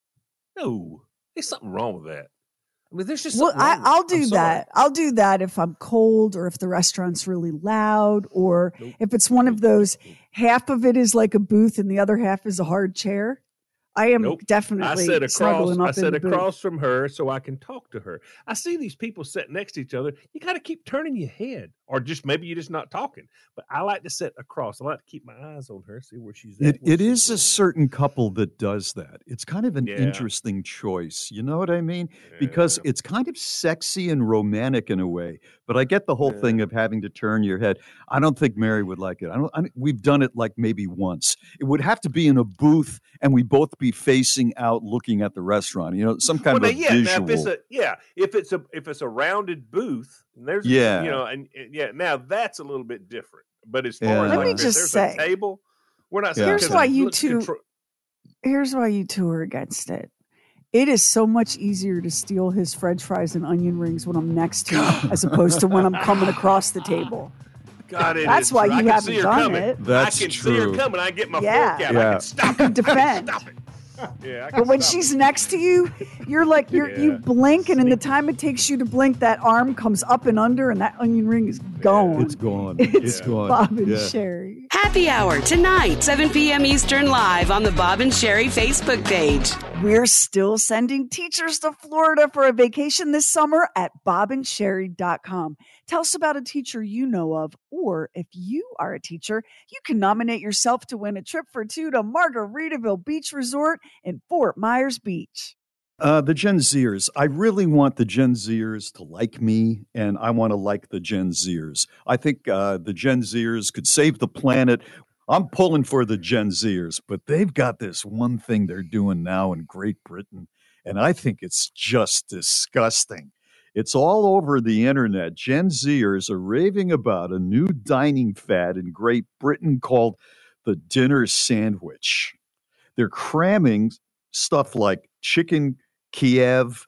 No, there's something wrong with that. I mean, there's just Well, something I, wrong with I'll it. do I'm sorry. that. I'll do that if I'm cold or if the restaurant's really loud or Nope. if it's one of those half of it is like a booth and the other half is a hard chair. I am Nope. definitely I sit across. snuggling up I in sit the booth. across from her so I can talk to her. I see these people sitting next to each other. You got to keep turning your head, or just maybe you're just not talking. But I like to sit across. I like to keep my eyes on her, see where she's at. It what it she's is a doing. certain couple that does that. It's kind of an Yeah. interesting choice. You know what I mean? Because Yeah. it's kind of sexy and romantic in a way. But I get the whole Yeah. thing of having to turn your head. I don't think Mary would like it. I don't. I, don't- we've done it like maybe once. It would have to be in a booth and we both be facing out, looking at the restaurant. You know, some kind well, of now, a yeah, visual. now if it's a yeah, if it's a if it's a rounded booth, and there's Yeah. you know, and, and yeah, now that's a little bit different. But as far Yeah. as Let like, me if just there's say- a table, we're not. Yeah. saying Here's because why it you looks two- contro- Here's why you two are against it. It is so much easier to steal his French fries and onion rings when I'm next to him as opposed to when I'm coming across the table. God, it That's is why true. I you can haven't see her done coming. it. That's I can see her true. coming. I get my Yeah. fork out. Yeah. I can stop You can it. I defend. Stop it. Yeah, I can But when stop she's it. next to you, you're like you're you Yeah. blink, and in the time it takes you to blink, that arm comes up and under, and that onion ring is gone. It's gone. It's It's gone. Bob and Yeah. Sherry. Happy Hour tonight, seven p.m. Eastern, live on the Bob and Sherry Facebook page. We're still sending teachers to Florida for a vacation this summer at bob and sherry dot com. Tell us about a teacher you know of, or if you are a teacher, you can nominate yourself to win a trip for two to Margaritaville Beach Resort in Fort Myers Beach. Uh, the Gen Zers. I really want the Gen Zers to like me, and I want to like the Gen Zers. I think uh, the Gen Zers could save the planet. I'm pulling for the Gen Zers, but they've got this one thing they're doing now in Great Britain, and I think it's just disgusting. It's all over the internet. Gen Zers are raving about a new dining fad in Great Britain called the dinner sandwich. They're cramming stuff like chicken Kiev,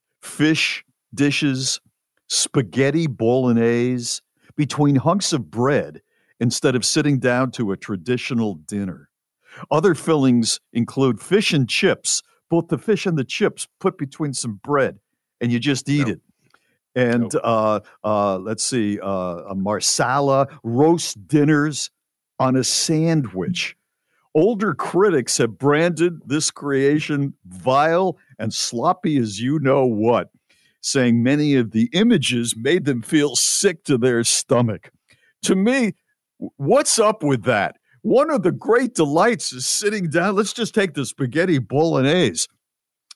fish dishes, spaghetti bolognese between hunks of bread instead of sitting down to a traditional dinner. Other fillings include fish and chips, both the fish and the chips put between some bread, and you just eat Nope. it. And Nope. uh, uh, let's see, uh, a marsala, roast dinners on a sandwich. Older critics have branded this creation vile and sloppy as you know what, saying many of the images made them feel sick to their stomach. To me, w- what's up with that? One of the great delights is sitting down. Let's just take the spaghetti bolognese.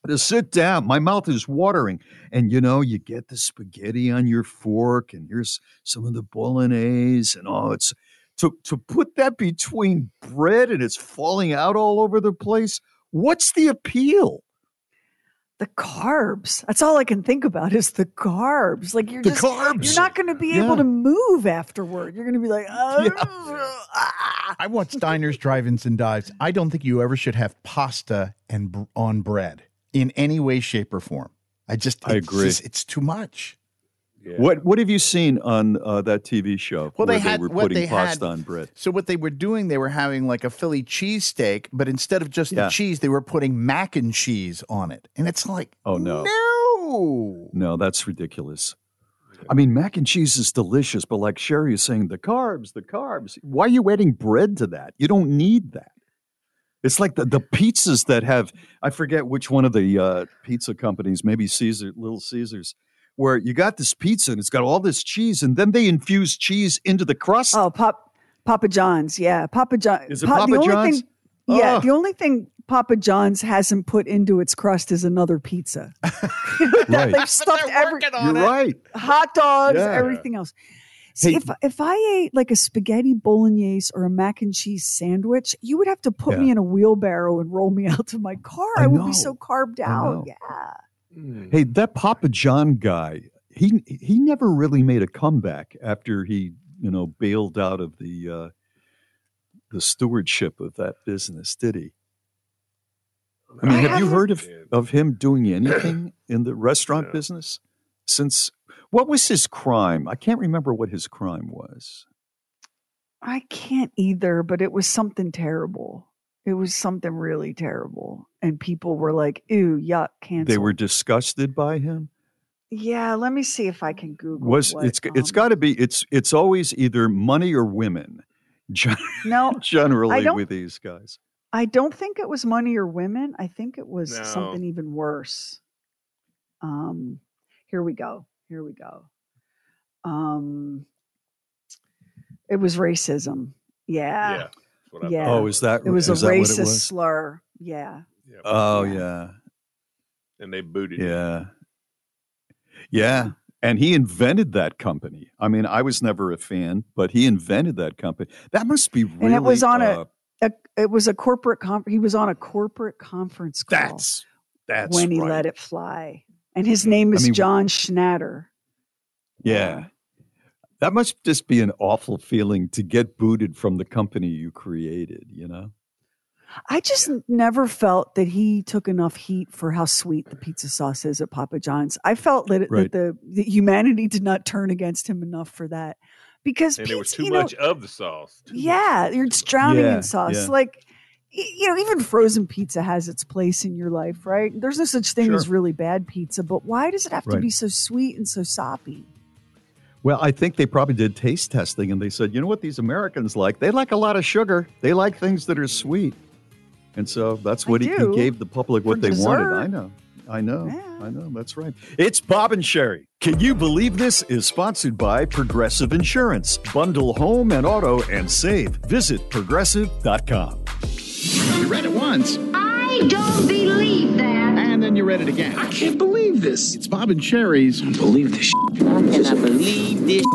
to sit down. My mouth is watering. And, you know, you get the spaghetti on your fork, and here's some of the bolognese, and oh, it's to, to put that between bread and it's falling out all over the place. What's the appeal? The carbs. That's all I can think about is the carbs. Like you're The just, carbs. you're not going to be Yeah. able to move afterward. You're going to be like, oh, I watch diners, drive-ins, and dives. I don't think you ever should have pasta and br- on bread in any way, shape, or form. I just, I it's agree. just- it's too much. What What have you seen on uh, that T V show Well, where they had were what putting they pasta had. on bread? So what they were doing, they were having like a Philly cheesesteak, but instead of just Yeah. the cheese, they were putting mac and cheese on it, and it's like, Oh, no. no, No, that's ridiculous. I mean, mac and cheese is delicious, but like Sherry is saying, the carbs, the carbs. Why are you adding bread to that? You don't need that. It's like the, the pizzas that have, I forget which one of the uh, pizza companies, maybe Caesar, Little Caesars, where you got this pizza and it's got all this cheese, and then they infuse cheese into the crust. Oh, Pop, Papa John's. Yeah. Papa John. Is it Pa- Papa the only John's? Thing, yeah. Oh. The only thing Papa John's hasn't put into its crust is another pizza. Right. They've stuffed every You're right. hot dogs, Yeah. everything else. See, Hey- if if I ate like a spaghetti bolognese or a mac and cheese sandwich, you would have to put Yeah. me in a wheelbarrow and roll me out to my car. I, I would know. be so carved I out. know. Yeah. Hey, that Papa John guy, he he never really made a comeback after he, you know, bailed out of the uh, the stewardship of that business, did he? I mean, I have you haven't- heard of, of him doing anything in the restaurant business since? What was his crime? I can't remember what his crime was. I can't either, but it was something terrible. It was something really terrible. And people were like, ew, yuck, cancel. They were disgusted by him. Yeah, let me see if I can Google Was what, it's it's um, got to be it's it's always either money or women. Gen- No, generally don't- with these guys. I don't think it was money or women. I think it was No. something even worse. Um, here we go. Here we go. Um, it was racism. Yeah. Yeah. That's what I Yeah. thought. Oh, is that It was is a that what it racist was? slur. Yeah. Yeah. Oh Yeah. yeah. And they booted him. Yeah. Yeah. And he invented that company. I mean, I was never a fan, but he invented that company. That must be really. And it was on uh, a, a it was a corporate con- he was on a corporate conference call That's that's when he right. let it fly. And his name I is mean- John Schnatter. Yeah. That must just be an awful feeling to get booted from the company you created, you know? I just n- never felt that he took enough heat for how sweet the pizza sauce is at Papa John's. I felt that, it, Right. that the, the humanity did not turn against him enough for that because And there was pizza, too you know, much of the sauce. Too yeah, you're just drowning Yeah, in sauce. yeah. Like, y- you know, even frozen pizza has its place in your life, right? There's no such thing Sure. as really bad pizza, but why does it have to Right. be so sweet and so soppy? Well, I think they probably did taste testing and they said, you know what these Americans like? They like a lot of sugar. They like things that are sweet. And so that's I what he, he do. gave the public what For they wanted. dessert. I know. I know. Yeah. I know. That's right. It's Bob and Sherry. Can you believe this is sponsored by Progressive Insurance? Bundle home and auto and save. Visit progressive dot com. You read it once, I don't believe that. and then you read it again. I can't believe this. It's Bob and Sherry's. I don't believe this. Cannot believe this.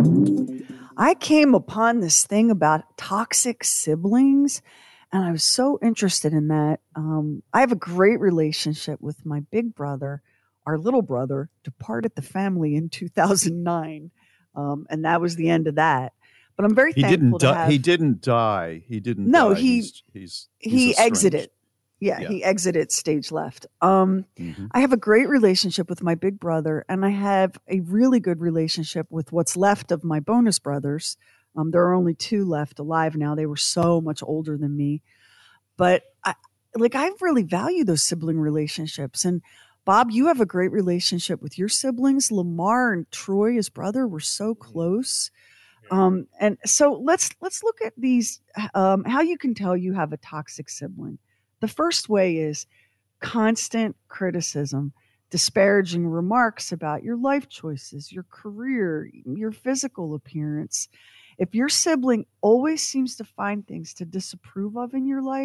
I came upon this thing about toxic siblings, and I was so interested in that. Um, I have a great relationship with my big brother. Our little brother departed the family in two thousand nine, um, and that was the end of that. But I'm very He thankful didn't to die. have. He didn't die. He didn't No, die. he- he's, he's, he's he estranged. exited. Yeah, Yeah. he exited stage left. Um, Mhm. I have a great relationship with my big brother, and I have a really good relationship with what's left of my bonus brothers. Um, there are only two left alive now. They were so much older than me, but I like I really value those sibling relationships. And Bob, you have a great relationship with your siblings. Lamar and Troy, his brother, were so close. Um, and so let's let's look at these. Um, how you can tell you have a toxic sibling. The first way is constant criticism, disparaging remarks about your life choices, your career, your physical appearance. If your sibling always seems to find things to disapprove of in your life,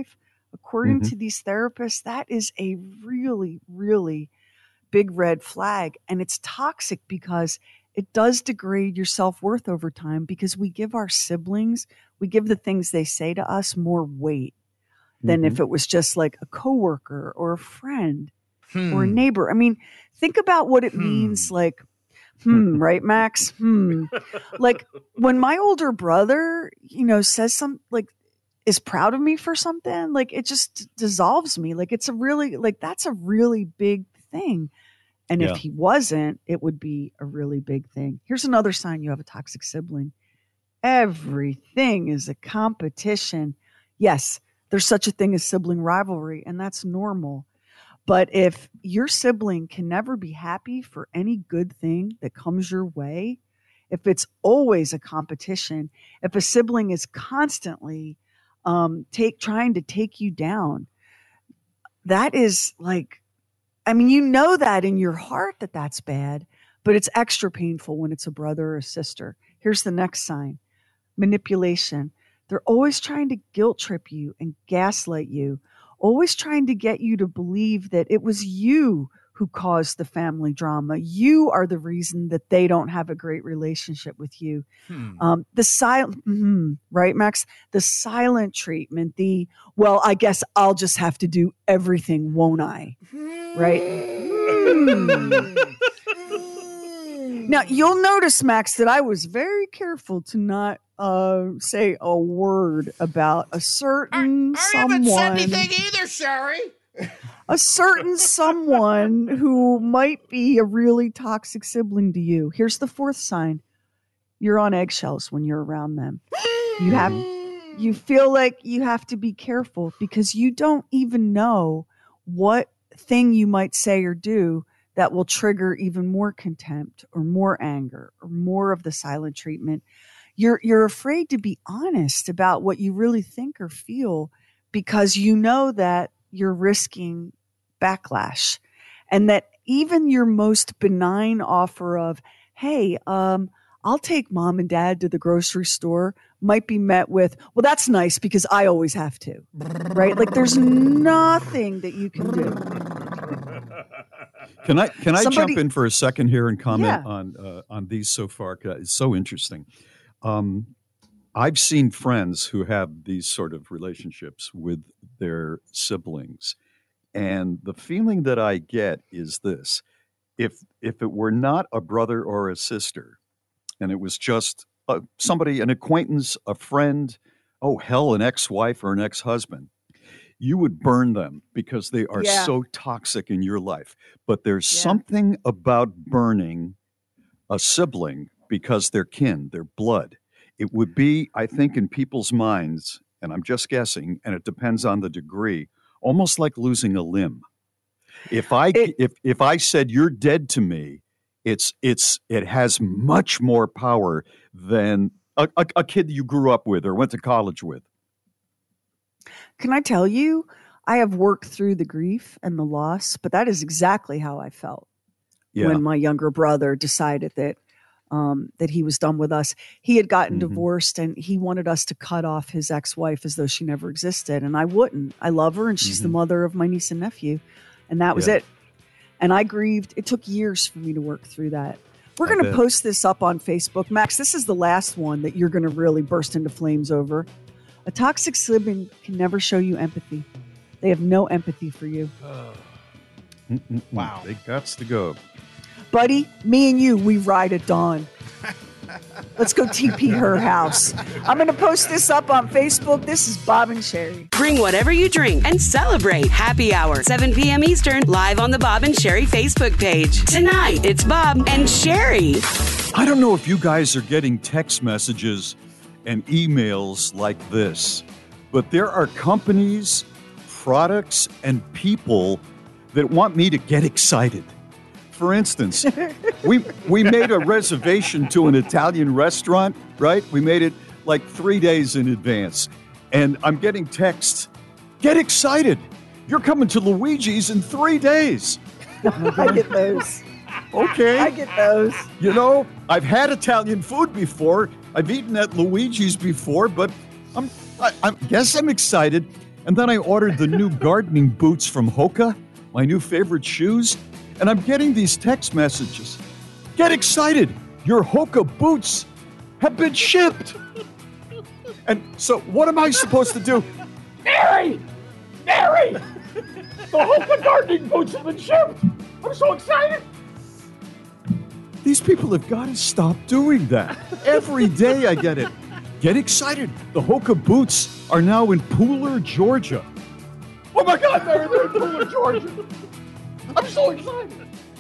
According Mhm. to these therapists, that is a really, really big red flag. And it's toxic because it does degrade your self-worth over time because we give our siblings, we give the things they say to us more weight than if Mhm. it was just like a coworker or a friend or a Hmm. neighbor. I mean, think about what it means like, hmm, right, Max? Hmm. Like when my older brother, you know, says some like is proud of me for something, like it just dissolves me. Like it's a really like that's a really big thing. And Yeah. if he wasn't, it would be a really big thing. Here's another sign you have a toxic sibling. Everything is a competition. Yes, there's such a thing as sibling rivalry, and that's normal. But if your sibling can never be happy for any good thing that comes your way, if it's always a competition, if a sibling is constantly um, take trying to take you down, that is like, I mean, you know that in your heart that that's bad, but it's extra painful when it's a brother or a sister. Here's the next sign: manipulation. They're always trying to guilt trip you and gaslight you, always trying to get you to believe that it was you who caused the family drama. You are the reason that they don't have a great relationship with you. Hmm. Um, the silent, mm, right, Max? The silent treatment, the, well, I guess I'll just have to do everything, won't I? Right? Mm. Now, you'll notice, Max, that I was very careful to not uh, say a word about a certain I haven't someone. said anything either, Sherry. A certain someone who might be a really toxic sibling to you. Here's the fourth sign: you're on eggshells when you're around them. You have, you feel like you have to be careful because you don't even know what thing you might say or do that will trigger even more contempt or more anger or more of the silent treatment. You're you're afraid to be honest about what you really think or feel because you know that you're risking backlash, and that even your most benign offer of, hey, um, I'll take mom and dad to the grocery store might be met with, well, that's nice because I always have to, right? Like there's nothing that you can do. Can I can I Somebody- jump in for a second here and comment Yeah. on uh, on these so far? 'Cause it's so interesting. Um, I've seen friends who have these sort of relationships with their siblings, and the feeling that I get is this: if if it were not a brother or a sister, and it was just uh, somebody, an acquaintance, a friend, oh hell, an ex-wife or an ex-husband, you would burn them because they are Yeah. so toxic in your life. But there's Yeah. something about burning a sibling because they're kin, they're blood. It would be, I think, in people's minds, and I'm just guessing, and it depends on the degree, almost like losing a limb. If I if if I said you're dead to me, it's it's it has much more power than a, a, a kid you grew up with or went to college with. Can I tell you, I have worked through the grief and the loss, but that is exactly how I felt Yeah. when my younger brother decided that um, that he was done with us. He had gotten Mhm. divorced and he wanted us to cut off his ex-wife as though she never existed. And I wouldn't. I love her and she's the Mhm. mother of my niece and nephew. And that was Yeah. it. And I grieved. It took years for me to work through that. We're I going to bet. post this up on Facebook. Max, this is the last one that you're going to really burst into flames over. A toxic sibling can never show you empathy. They have no empathy for you. Wow. They gots to go. Buddy, me and you, we ride at dawn. Let's go T P her house. I'm going to post this up on Facebook. This is Bob and Sherry. Bring whatever you drink and celebrate Happy Hour, seven p.m. Eastern, live on the Bob and Sherry Facebook page. Tonight, it's Bob and Sherry. I don't know if you guys are getting text messages and emails like this, but there are companies, products, and people that want me to get excited. For instance, we we made a reservation to an Italian restaurant, right? We made it like three days in advance. And I'm getting texts, get excited. You're coming to Luigi's in three days. I get those. Okay. I get those. You know, I've had Italian food before. I've eaten at Luigi's before, but I'm, I, I guess I'm excited. And then I ordered the new gardening boots from Hoka, my new favorite shoes. And I'm getting these text messages. Get excited! Your Hoka boots have been shipped! And so what am I supposed to do? Mary! Mary! The Hoka gardening boots have been shipped! I'm so excited! These people have got to stop doing that. Every day I get it. Get excited. The Hoka boots are now in Pooler, Georgia. Oh my God, they're, they're in Pooler, Georgia! I'm so excited!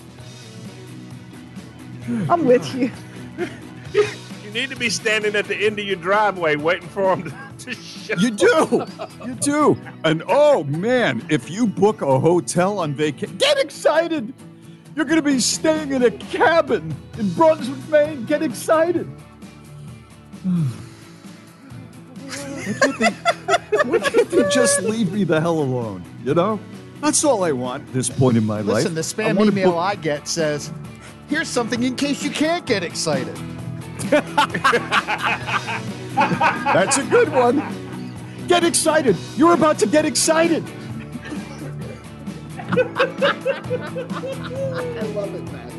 I'm with you. You need to be standing at the end of your driveway waiting for them to, to show. You do. You do. And oh, man, if you book a hotel on vacation, get excited. You're going to be staying in a cabin in Brunswick, Maine. Get excited. Why can't, they, why can't they just leave me the hell alone? You know? That's all I want at this point in my life. Listen, the spam I wanna email book- I get says, here's something in case you can't get excited. That's a good one. Get excited. You're about to get excited. I love it, Matt.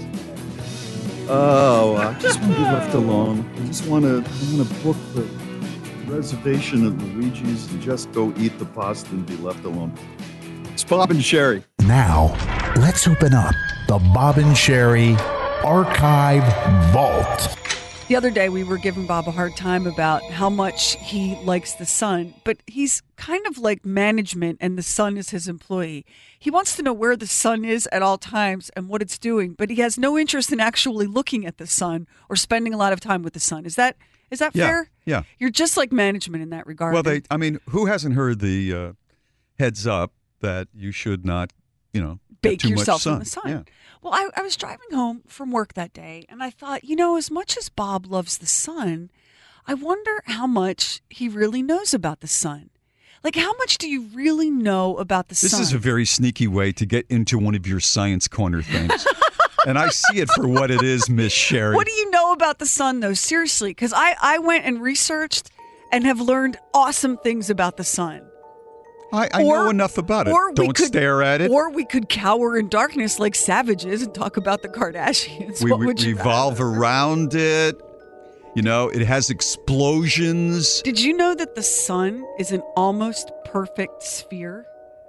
Oh, I just want to be left alone. I just want to I want to book the reservation at Luigi's and just go eat the pasta and be left alone. It's Bob and Sherry. Now, let's open up the Bob and Sherry Archive Vault. The other day, we were giving Bob a hard time about how much he likes the sun, but he's kind of like management and the sun is his employee. He wants to know where the sun is at all times and what it's doing, but he has no interest in actually looking at the sun or spending a lot of time with the sun. Is that is that Yeah, fair? yeah. You're just like management in that regard. Well, they. I mean, who hasn't heard the uh, heads up that you should not, you know, bake get too yourself much sun. in the sun. Yeah. Well, I, I was driving home from work that day, and I thought, you know, as much as Bob loves the sun, I wonder how much he really knows about the sun. Like, how much do you really know about the This sun? is a very sneaky way to get into one of your science corner things. And I see it for what it is, Miss Sherry. What do you know about the sun, though? Seriously, because I, I went and researched and have learned awesome things about the sun. I, I Or- know enough about it. or we Don't could- stare at it. Or we could cower in darkness like savages and talk about the Kardashians. we what re- would you revolve around it. You know, it has explosions. Did you know that the sun is an almost perfect sphere?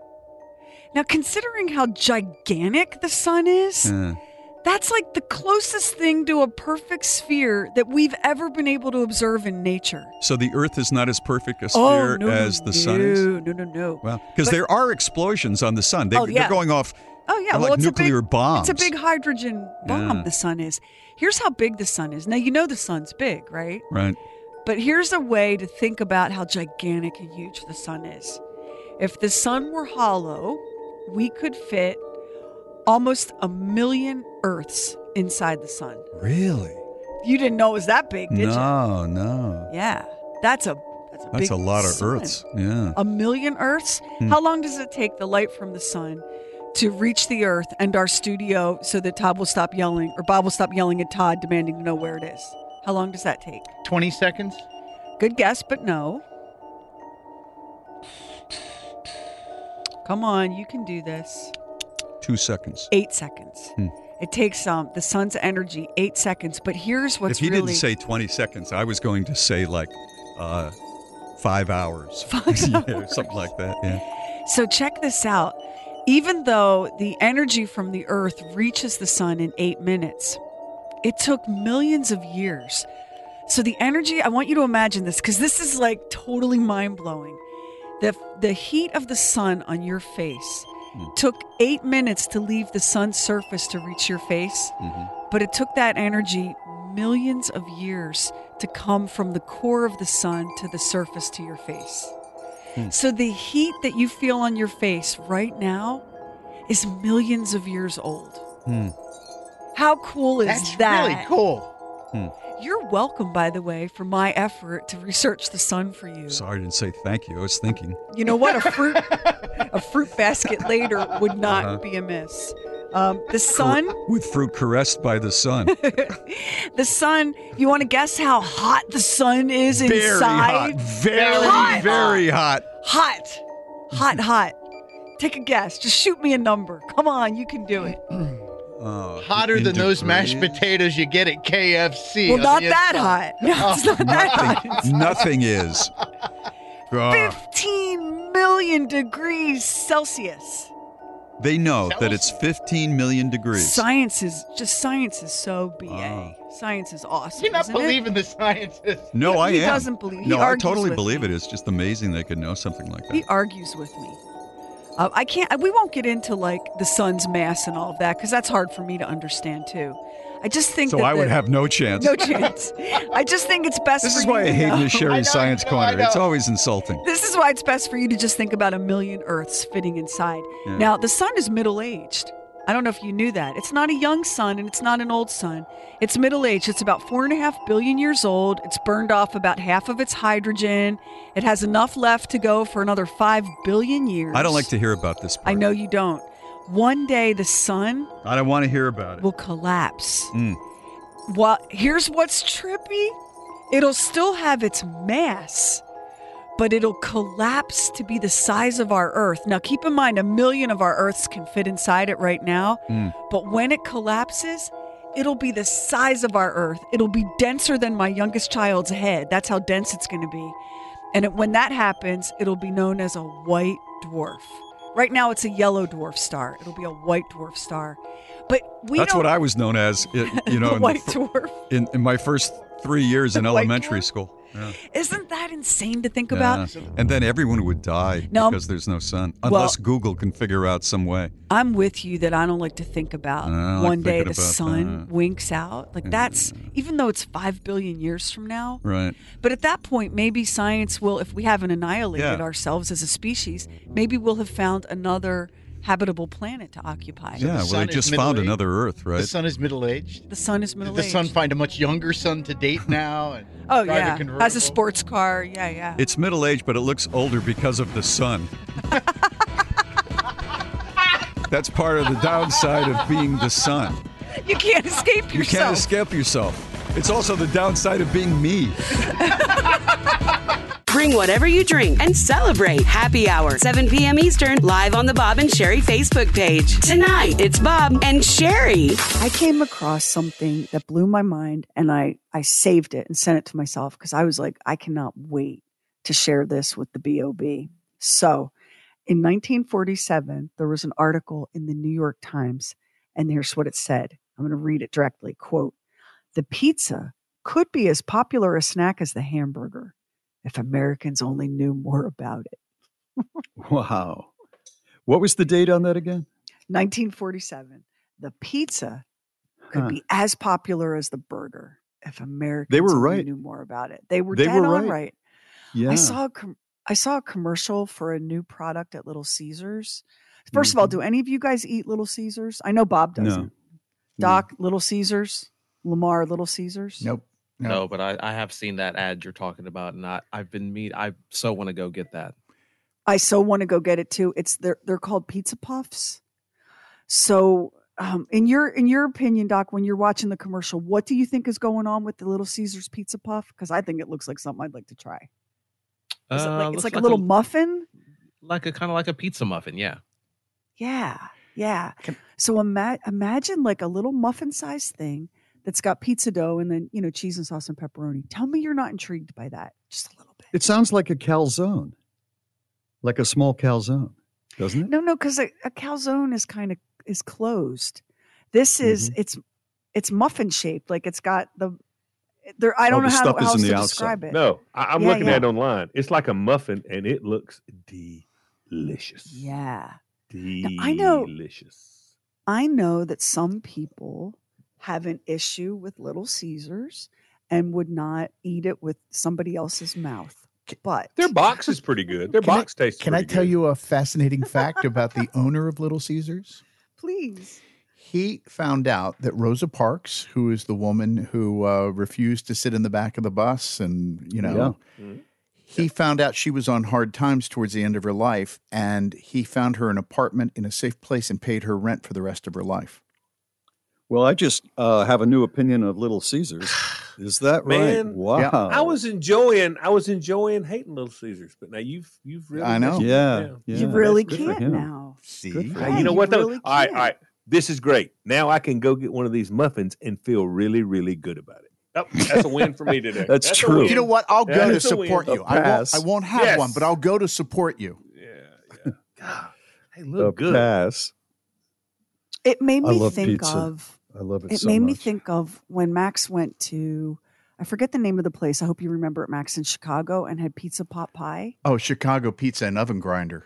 Now, considering how gigantic the sun is, Uh, that's like the closest thing to a perfect sphere that we've ever been able to observe in nature. so the Earth is not as perfect a Oh, sphere no, as no, the sun is? No, no, no, no. Well, because But- there are explosions on the sun. They, Oh, yeah. They're going off Oh, yeah. they're well, like it's nuclear a big, bombs. It's a big hydrogen bomb, Yeah. the sun is. Here's how big the sun is. Now, you know the sun's big, right? Right. But here's a way to think about how gigantic and huge the sun is. If the sun were hollow, we could fit almost a million Earths inside the sun. Really? You didn't know it was that big, did you? No, no. Yeah. That's a that's a That's big a lot of sun. Earths. Yeah. A million Earths? Hmm. How long does it take the light from the sun to reach the Earth and our studio so that Todd will stop yelling, or Bob will stop yelling at Todd demanding to know where it is? How long does that take? twenty seconds? Good guess, but no. Come on, you can do this. Two seconds. Eight seconds. Hmm. It takes um, the sun's energy eight seconds, but here's what's if he really... didn't say twenty seconds, I was going to say like uh, five hours. Five Yeah, hours. something like that. Yeah. So check this out. Even though the energy from the Earth reaches the sun in eight minutes, it took millions of years. So the energy, I want you to imagine this, because this is like totally mind-blowing. The, the heat of the sun on your face took eight minutes to leave the sun's surface to reach your face, but it took that energy millions of years to come from the core of the sun to the surface to your face. So the heat that you feel on your face right now is millions of years old. Hmm. How cool is That's that? really cool. Hmm. You're welcome, by the way, for my effort to research the sun for you. Sorry, I didn't say thank you. I was thinking. You know what? A fruit, a fruit basket later would not Uh-huh. be amiss. Um, the sun, With fruit caressed by the sun. the sun. You want to guess how hot the sun is Very inside? hot. Very, Hot. very hot. Hot. Hot, hot. Take a guess. Just shoot me a number. Come on, you can do it. Uh, Hotter in than those mashed degrees? potatoes you get at K F C. Well, on not the that inside. hot. No, it's not that hot. Nothing, nothing is. Ah. fifteen million degrees Celsius. They know that it's fifteen million degrees. Science is just science is so B A. Science is awesome. You're not isn't it? believing the scientists. No, I He am. doesn't believe- he No, I argues totally with believe me. it. It's just amazing they could know something like that. He argues with me. Uh, I can't. We won't get into like the sun's mass and all of that because that's hard for me to understand too. I just think So that I would the- have no chance. No chance. I just think it's best. This for is you why I to hate know. Miss Sherry's Science Corner. It's always insulting. This is why it's best for you to just think about a million Earths fitting inside. Yeah. Now, the sun is middle-aged. I don't know if you knew that. It's not a young sun and it's not an old sun. It's middle-aged. It's about four and a half billion years old. It's burned off about half of its hydrogen. It has enough left to go for another five billion years. I don't like to hear about this. I know you don't. One day, the sun I don't want to hear about it. will collapse. Mm. Well, here's what's trippy. It'll still have its mass, but it'll collapse to be the size of our Earth. Now, keep in mind, a million of our Earths can fit inside it right now. Mm. But when it collapses, it'll be the size of our Earth. It'll be denser than my youngest child's head. That's how dense it's going to be. And it, when that happens, it'll be known as a white dwarf. Right now, it's a yellow dwarf star. It'll be a white dwarf star. But we That's don't- what I was known as, it- you know, The in, white the, dwarf. in, in my first three years in The white elementary school. Yeah. Isn't that insane to think Yeah. about? And then everyone would die No. because there's no sun, Well- unless Google can figure out some way. I'm with you that I don't like to think about I don't like one day thinking the about sun that. winks out. Like that's, even though it's five billion years from now. Right. But at that point, maybe science will, if we haven't annihilated Yeah. ourselves as a species, maybe we'll have found another habitable planet to occupy. Yeah, well, they just found another Earth, right? The sun is middle-aged. The sun is Did middle-aged. the sun find a much younger sun to date now? And Oh, drive a yeah. convertible? Has a sports car. Yeah, yeah. It's middle-aged, but it looks older because of the sun. That's part of the downside of being the sun. You can't escape You yourself. can't escape yourself. It's also the downside of being me. Bring whatever you drink and celebrate. Happy Hour, seven p.m. Eastern, live on the Bob and Sherry Facebook page. Tonight, it's Bob and Sherry. I came across something that blew my mind, and I, I saved it and sent it to myself because I was like, I cannot wait to share this with the B O B. So in nineteen forty-seven, there was an article in the New York Times, and here's what it said. I'm going to read it directly. Quote, "The pizza could be as popular a snack as the hamburger if Americans only knew more about it." Wow. What was the date on that again? nineteen forty-seven. The pizza could Huh. be as popular as the burger if Americans They were only right. knew more about it. They were They dead were on right. right. Yeah. I saw a com- I saw a commercial for a new product at Little Caesars. First of all, do any of you guys eat Little Caesars? I know Bob doesn't. No. Doc, Little Caesars? Lamar, Little Caesars? Nope. No, but I, I have seen that ad you're talking about, and I, I've been meet. I so want to go get that. I so want to go get it too. It's they're they're called pizza puffs. So, um, in your in your opinion, Doc, when you're watching the commercial, what do you think is going on with the Little Caesars pizza puff? Because I think it looks like something I'd like to try. Is it Uh, like, it's looks like, like a little a- muffin. Like a kind of like a pizza muffin, yeah. Yeah, yeah. So ima- imagine like a little muffin-sized thing that's got pizza dough and then you know cheese and sauce and pepperoni. Tell me you're not intrigued by that. Just a little bit. It sounds like a calzone, like a small calzone, doesn't it? No, no, because a, a calzone is kind of is closed. This is Mm-hmm. it's it's muffin shaped. Like it's got the there. I Oh, don't the know how, stuff to, is how in else the to outside. describe it. No, I, I'm Yeah, looking yeah. at it online. It's like a muffin, and it looks delicious. Yeah. Delicious. I know. I know that some people have an issue with Little Caesars and would not eat it with somebody else's mouth. But their box is pretty good. Their Can I- box tastes Can I pretty tell good. you a fascinating fact about the owner of Little Caesars? Please. He found out that Rosa Parks, who is the woman who uh, refused to sit in the back of the bus, and you know, Yeah. Mm-hmm. he found out she was on hard times towards the end of her life, and he found her an apartment in a safe place and paid her rent for the rest of her life. Well, I just uh, have a new opinion of Little Caesars. Is that Man, right? Wow. I was enjoying. I was enjoying hating Little Caesars, but now you've you've really. I know. messed me Yeah, around. yeah. You really Good for can't him. now. See, Good for Hey, Yeah, you know you what though? really all right, all can't. right. This is great. Now I can go get one of these muffins and feel really, really good about it. Oh, that's a win for me today. That's a true. win. you know what? I'll go to That's a win. support you. A I won't. pass. I won't have Yes. one, but I'll go to support you. Yeah, yeah. God, they A look good. pass. It made I me love think pizza. of. I love it, It so made me much. think of when Max went to. I forget the name of the place. I hope you remember it, Max, in Chicago, and had pizza pot pie. Oh, Chicago pizza and oven grinder.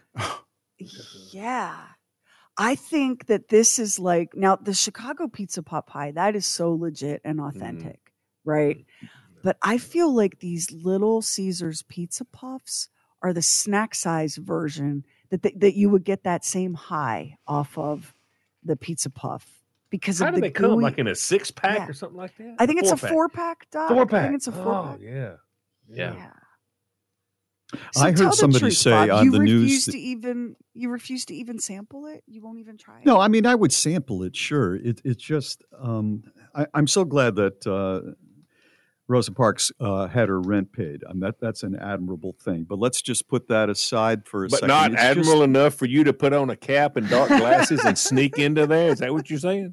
Yeah. I think that this is like now the Chicago pizza pot pie, that is so legit and authentic, right? But I feel like these Little Caesars pizza puffs are the snack size version that that, that you would get that same high off of the pizza puff because How of do the they come? gooey- Like in a six pack Yeah. or something like that? I think it's a Four-pack. four pack, Doc. Four I pack. think it's a four Oh pack. yeah, Yeah. So I tell heard the somebody truth, say Bob. on you the refuse news. to that- even you refuse to even sample it. You won't even try it. No, I mean I would sample it. Sure, it it's just um, I, I'm so glad that uh, Rosa Parks uh, had her rent paid. I mean, that that's an admirable thing. But let's just put that aside for a but second. not It's admirable just- enough for you to put on a cap and dark glasses and sneak into there. Is that what you're saying?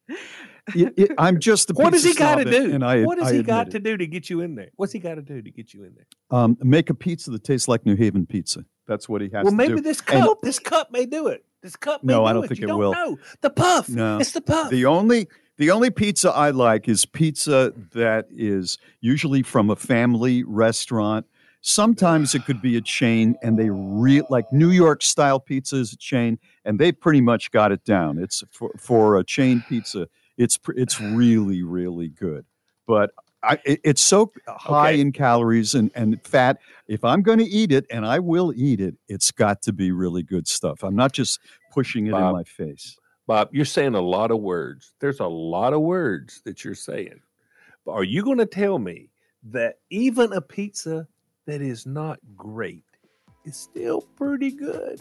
it- it- I'm just a What does pizza he got to snob, and- do? And I, what does I he admit got it. to do to get you in there? What's he got to do to get you in there? Um, make a pizza that tastes like New Haven pizza. That's what he has Well, to maybe do. this And- cup, this cup may do it. This cup may No, do I don't it. think you it don't will. know. The puff. No, It's the puff. The only the only pizza I like is pizza that is usually from a family restaurant. Sometimes it could be a chain, and they re- like New York style pizza is a chain, and they pretty much got it down. It's for, for a chain pizza. It's pr- it's really really good, but I, it, it's so high Okay. in calories and, and fat. If I'm going to eat it, and I will eat it, it's got to be really good stuff. I'm not just pushing it in Bob. my face. Bob, you're saying a lot of words. There's a lot of words that you're saying. But are you going to tell me that even a pizza that is not great is still pretty good?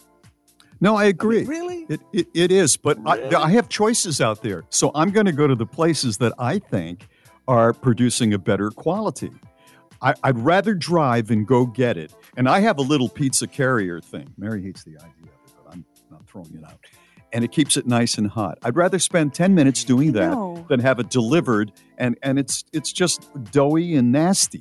No, I agree. really? It, it, it is, but Really? I, I have choices out there. So I'm going to go to the places that I think are producing a better quality. I, I'd rather drive and go get it. And I have a little pizza carrier thing. Mary hates the idea of it, but I'm not throwing it out. And it keeps it nice and hot. I'd rather spend ten minutes doing that No. than have it delivered and, and it's it's just doughy and nasty.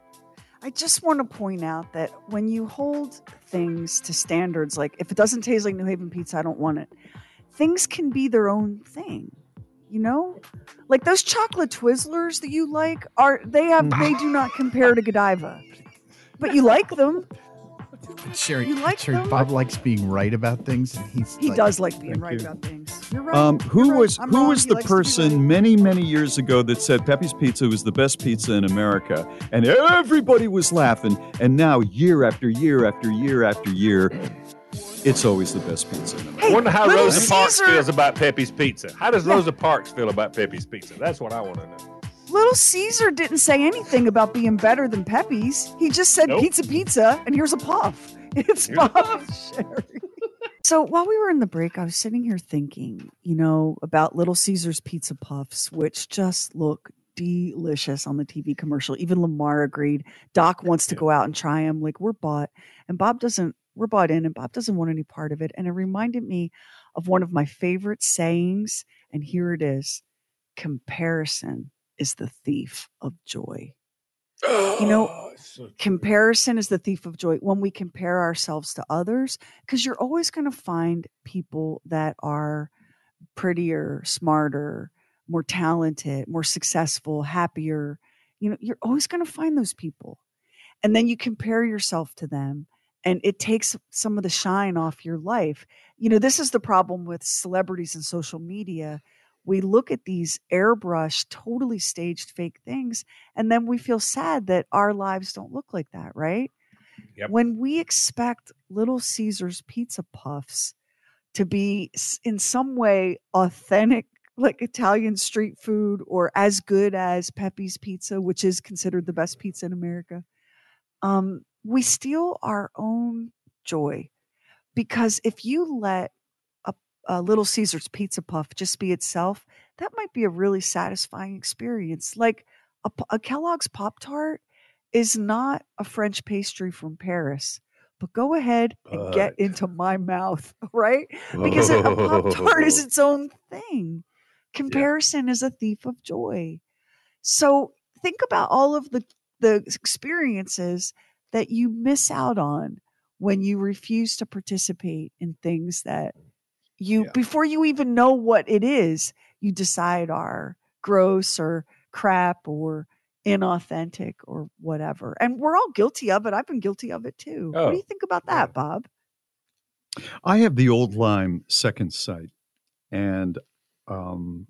I just want to point out that when you hold things to standards, like if it doesn't taste like New Haven pizza, I don't want it. Things can be their own thing, you know? Like those chocolate Twizzlers that you like are they have they do not compare to Godiva, but you like them. Sherry, You like Sherry them? Bob likes being right about things, and he's He like, does like being Thank right you. about things. You're right. Um, You're who right. was I'm who wrong. was He the likes to be person right. many many years ago that said Pepe's Pizza was the best pizza in America, and everybody was laughing. And now, year after year after year after year, it's always the best pizza in America. I wonder how Little Rosa Parks Caesar- feels about Pepe's Pizza. How does Yeah. Rosa Parks feel about Pepe's Pizza? That's what I want to know. Little Caesar didn't say anything about being better than Pepe's. He just said Nope. pizza, pizza, and here's a puff. It's Here's a Bob and Sherry. So while we were in the break, I was sitting here thinking, you know, about Little Caesar's pizza puffs, which just look delicious on the T V commercial. Even Lamar agreed. Doc wants to go out and try them. Like, we're bought, and Bob doesn't. We're bought in, and Bob doesn't want any part of it. And it reminded me of one of my favorite sayings, and here it is: comparison is the thief of joy. You know, Oh, it's so true. comparison is the thief of joy. When we compare ourselves to others, because you're always going to find people that are prettier, smarter, more talented, more successful, happier. You know, you're always going to find those people. And then you compare yourself to them, and it takes some of the shine off your life. You know, this is the problem with celebrities and social media. We look at these airbrushed, totally staged fake things, and then we feel sad that our lives don't look like that, right? Yep. When we expect Little Caesars pizza puffs to be s- in some way authentic, like Italian street food, or as good as Pepe's Pizza, which is considered the best pizza in America, um, we steal our own joy. Because if you let a, a Little Caesars pizza puff just be itself, that might be a really satisfying experience. Like a, a Kellogg's Pop-Tart is not a French pastry from Paris. But go ahead and But. get into my mouth, right? Because a, a Pop-Tart is its own thing. Comparison yeah. is a thief of joy. So think about all of the, the experiences that you miss out on when you refuse to participate in things that you, yeah. before you even know what it is, you decide are gross or crap or inauthentic or whatever. And we're all guilty of it. I've been guilty of it too. Oh, what do you think about that, yeah. Bob? I have the Old Lyme Second Sight, and um,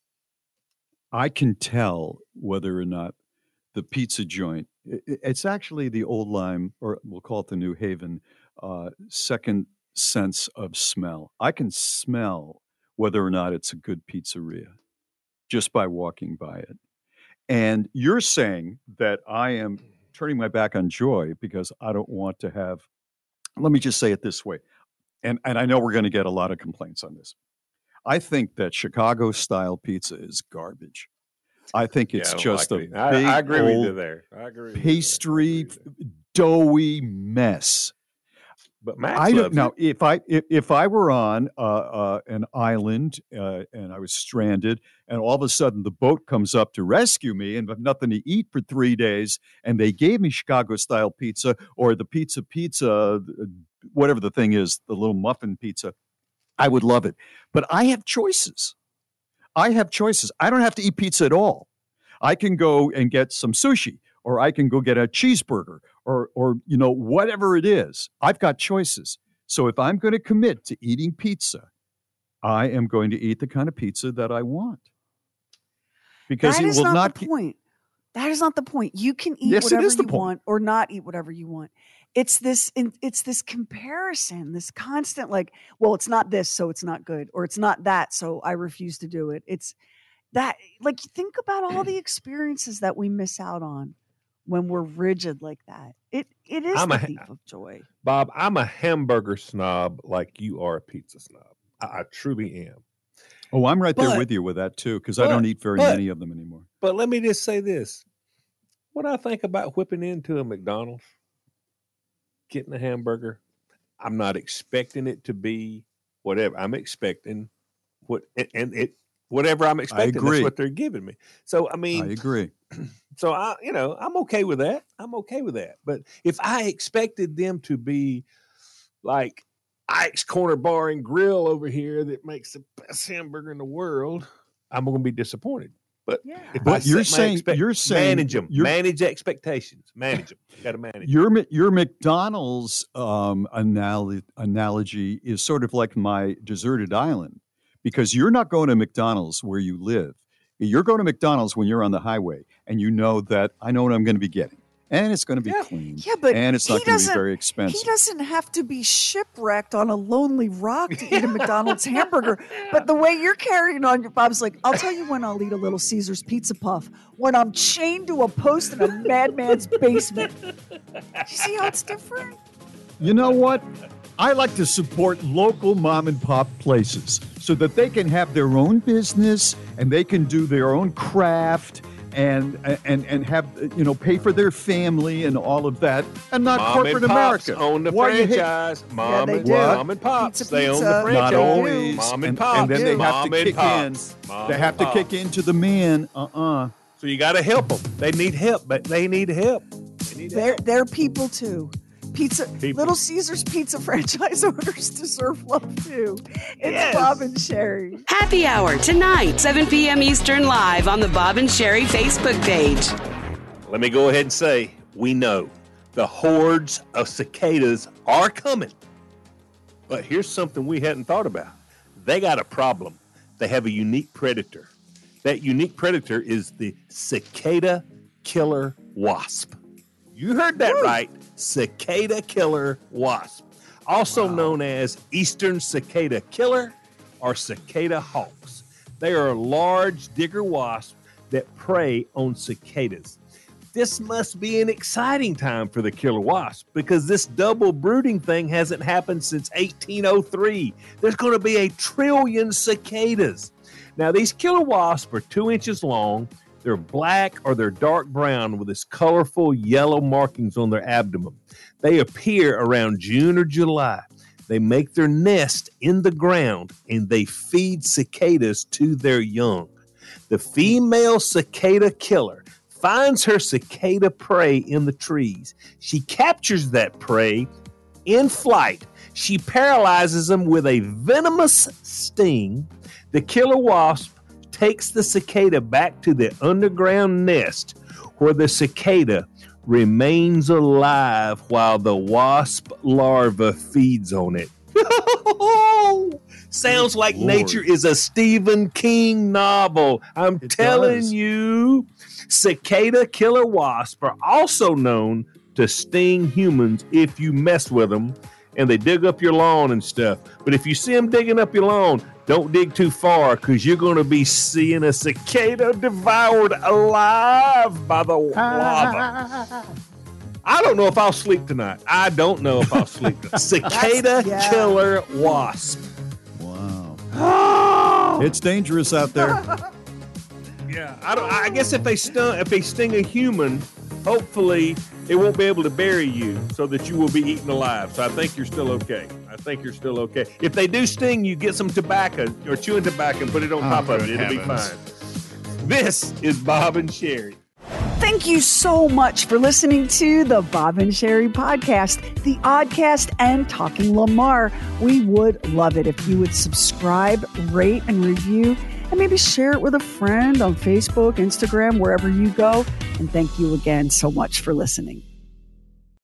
I can tell whether or not the pizza joint, it, it's actually the Old Lyme, or we'll call it the New Haven, uh, second sense of smell. I can smell whether or not it's a good pizzeria just by walking by it. And you're saying that I am turning my back on joy because I don't want to have, let me just say it this way. And, and I know we're going to get a lot of complaints on this. I think that Chicago style pizza is garbage. I think it's yeah, I just like a I, big I agree old with you there. I agree pastry, doughy mess. But Max I don't loves know it. if I if, if I were on uh, uh, an island uh, and I was stranded, and all of a sudden the boat comes up to rescue me, and I've nothing to eat for three days, and they gave me Chicago style pizza or the pizza pizza, whatever the thing is, the little muffin pizza, I would love it. But I have choices. I have choices. I don't have to eat pizza at all. I can go and get some sushi, or I can go get a cheeseburger, or, or you know, whatever it is. I've got choices. So if I'm going to commit to eating pizza, I am going to eat the kind of pizza that I want. Because that it is will not, not the point. That is not the point. You can eat yes, whatever it is the you point. want or not eat whatever you want. It's this it's this comparison, this constant like, well, it's not this, so it's not good, or it's not that, so I refuse to do it. It's that, like, think about all the experiences that we miss out on when we're rigid like that. It it is I'm the a, thief of joy. Bob, I'm a hamburger snob like you are a pizza snob. I, I truly am. Oh, I'm right But- there with you with that too, because I but- don't eat very but- many of them anymore. But let me just say this. What I think about whipping into a McDonald's, getting a hamburger, I'm not expecting it to be whatever. I'm expecting what and it whatever I'm expecting, agree. that's what they're giving me. So I mean, I agree. So I, you know, I'm okay with that. I'm okay with that. But if I expected them to be like Ike's Corner Bar and Grill over here that makes the best hamburger in the world, I'm going to be disappointed. But if But I you're set my saying- expect- you're saying manage them, you're- manage expectations, manage them. Got to manage. Your Mi- your McDonald's um, anal- analogy is sort of like my deserted island, because you're not going to McDonald's where you live. You're going to McDonald's when you're on the highway, and you know that I know what I'm going to be getting, and it's going to be clean, Yeah, but and it's he not going to be doesn't- very expensive. He doesn't have to be shipwrecked on a lonely rock to eat a McDonald's hamburger. But the way you're carrying on, your Bob's like, I'll tell you when I'll eat a little Caesar's Pizza Puff, when I'm chained to a post in a madman's basement. You see how it's different? You know what? I like to support local mom and pop places so that they can have their own business and they can do their own craft and and and have, you know, pay for their family and all of that, and not Mom corporate and Pops America. own the Why you hate- franchise. Mom, they and, do. mom and Pops. Pizza, they own pizza. the franchise. Not always. Mom and and, Pops. and then they have Mom to and kick Pops. in. Mom They have and to Pops. kick into the man. Uh-uh. So you got to help them. They need help, but they need help. They need They're, they're people too. Pizza, People. Little Caesars Pizza franchise owners deserve love too. It's Yes. Bob and Sherry. Happy Hour tonight, seven p.m. Eastern, live on the Bob and Sherry Facebook page. Let me go ahead and say, we know the hordes of cicadas are coming. But here's something we hadn't thought about. They got a problem. They have a unique predator. That unique predator is the cicada killer wasp. You heard that right. Cicada killer wasp. Also known as Eastern cicada killer or cicada hawks. They are a large digger wasp that prey on cicadas. This must be an exciting time for the killer wasp because this double brooding thing hasn't happened since eighteen oh three. There's going to be a trillion cicadas. Now, these killer wasps are two inches long, They're black or they're dark brown with this colorful yellow markings on their abdomen. They appear around June or July. They make their nest in the ground and they feed cicadas to their young. The female cicada killer finds her cicada prey in the trees. She captures that prey in flight. She paralyzes them with a venomous sting. The killer wasp takes the cicada back to the underground nest where the cicada remains alive while the wasp larva feeds on it. Sounds like Lord. nature is a Stephen King novel. I'm It telling does. you. Cicada killer wasps are also known to sting humans if you mess with them and they dig up your lawn and stuff. But if you see them digging up your lawn, don't dig too far because you're going to be seeing a cicada devoured alive by the lava. I don't know if I'll sleep tonight. I don't know if I'll sleep tonight. Cicada yeah. killer wasp. Wow. It's dangerous out there. Yeah, I don't. I guess if they stung, if they sting a human, hopefully it won't be able to bury you, so that you will be eaten alive. So I think you're still okay. I think you're still okay. If they do sting you, get some tobacco or chewing tobacco and put it on Oh, top of it. good It'll heavens. be fine. This is Bob and Sherry. Thank you so much for listening to the Bob and Sherry podcast, the Oddcast, and Talking Lamar. We would love it if you would subscribe, rate, and review, and maybe share it with a friend on Facebook, Instagram, wherever you go. And thank you again so much for listening.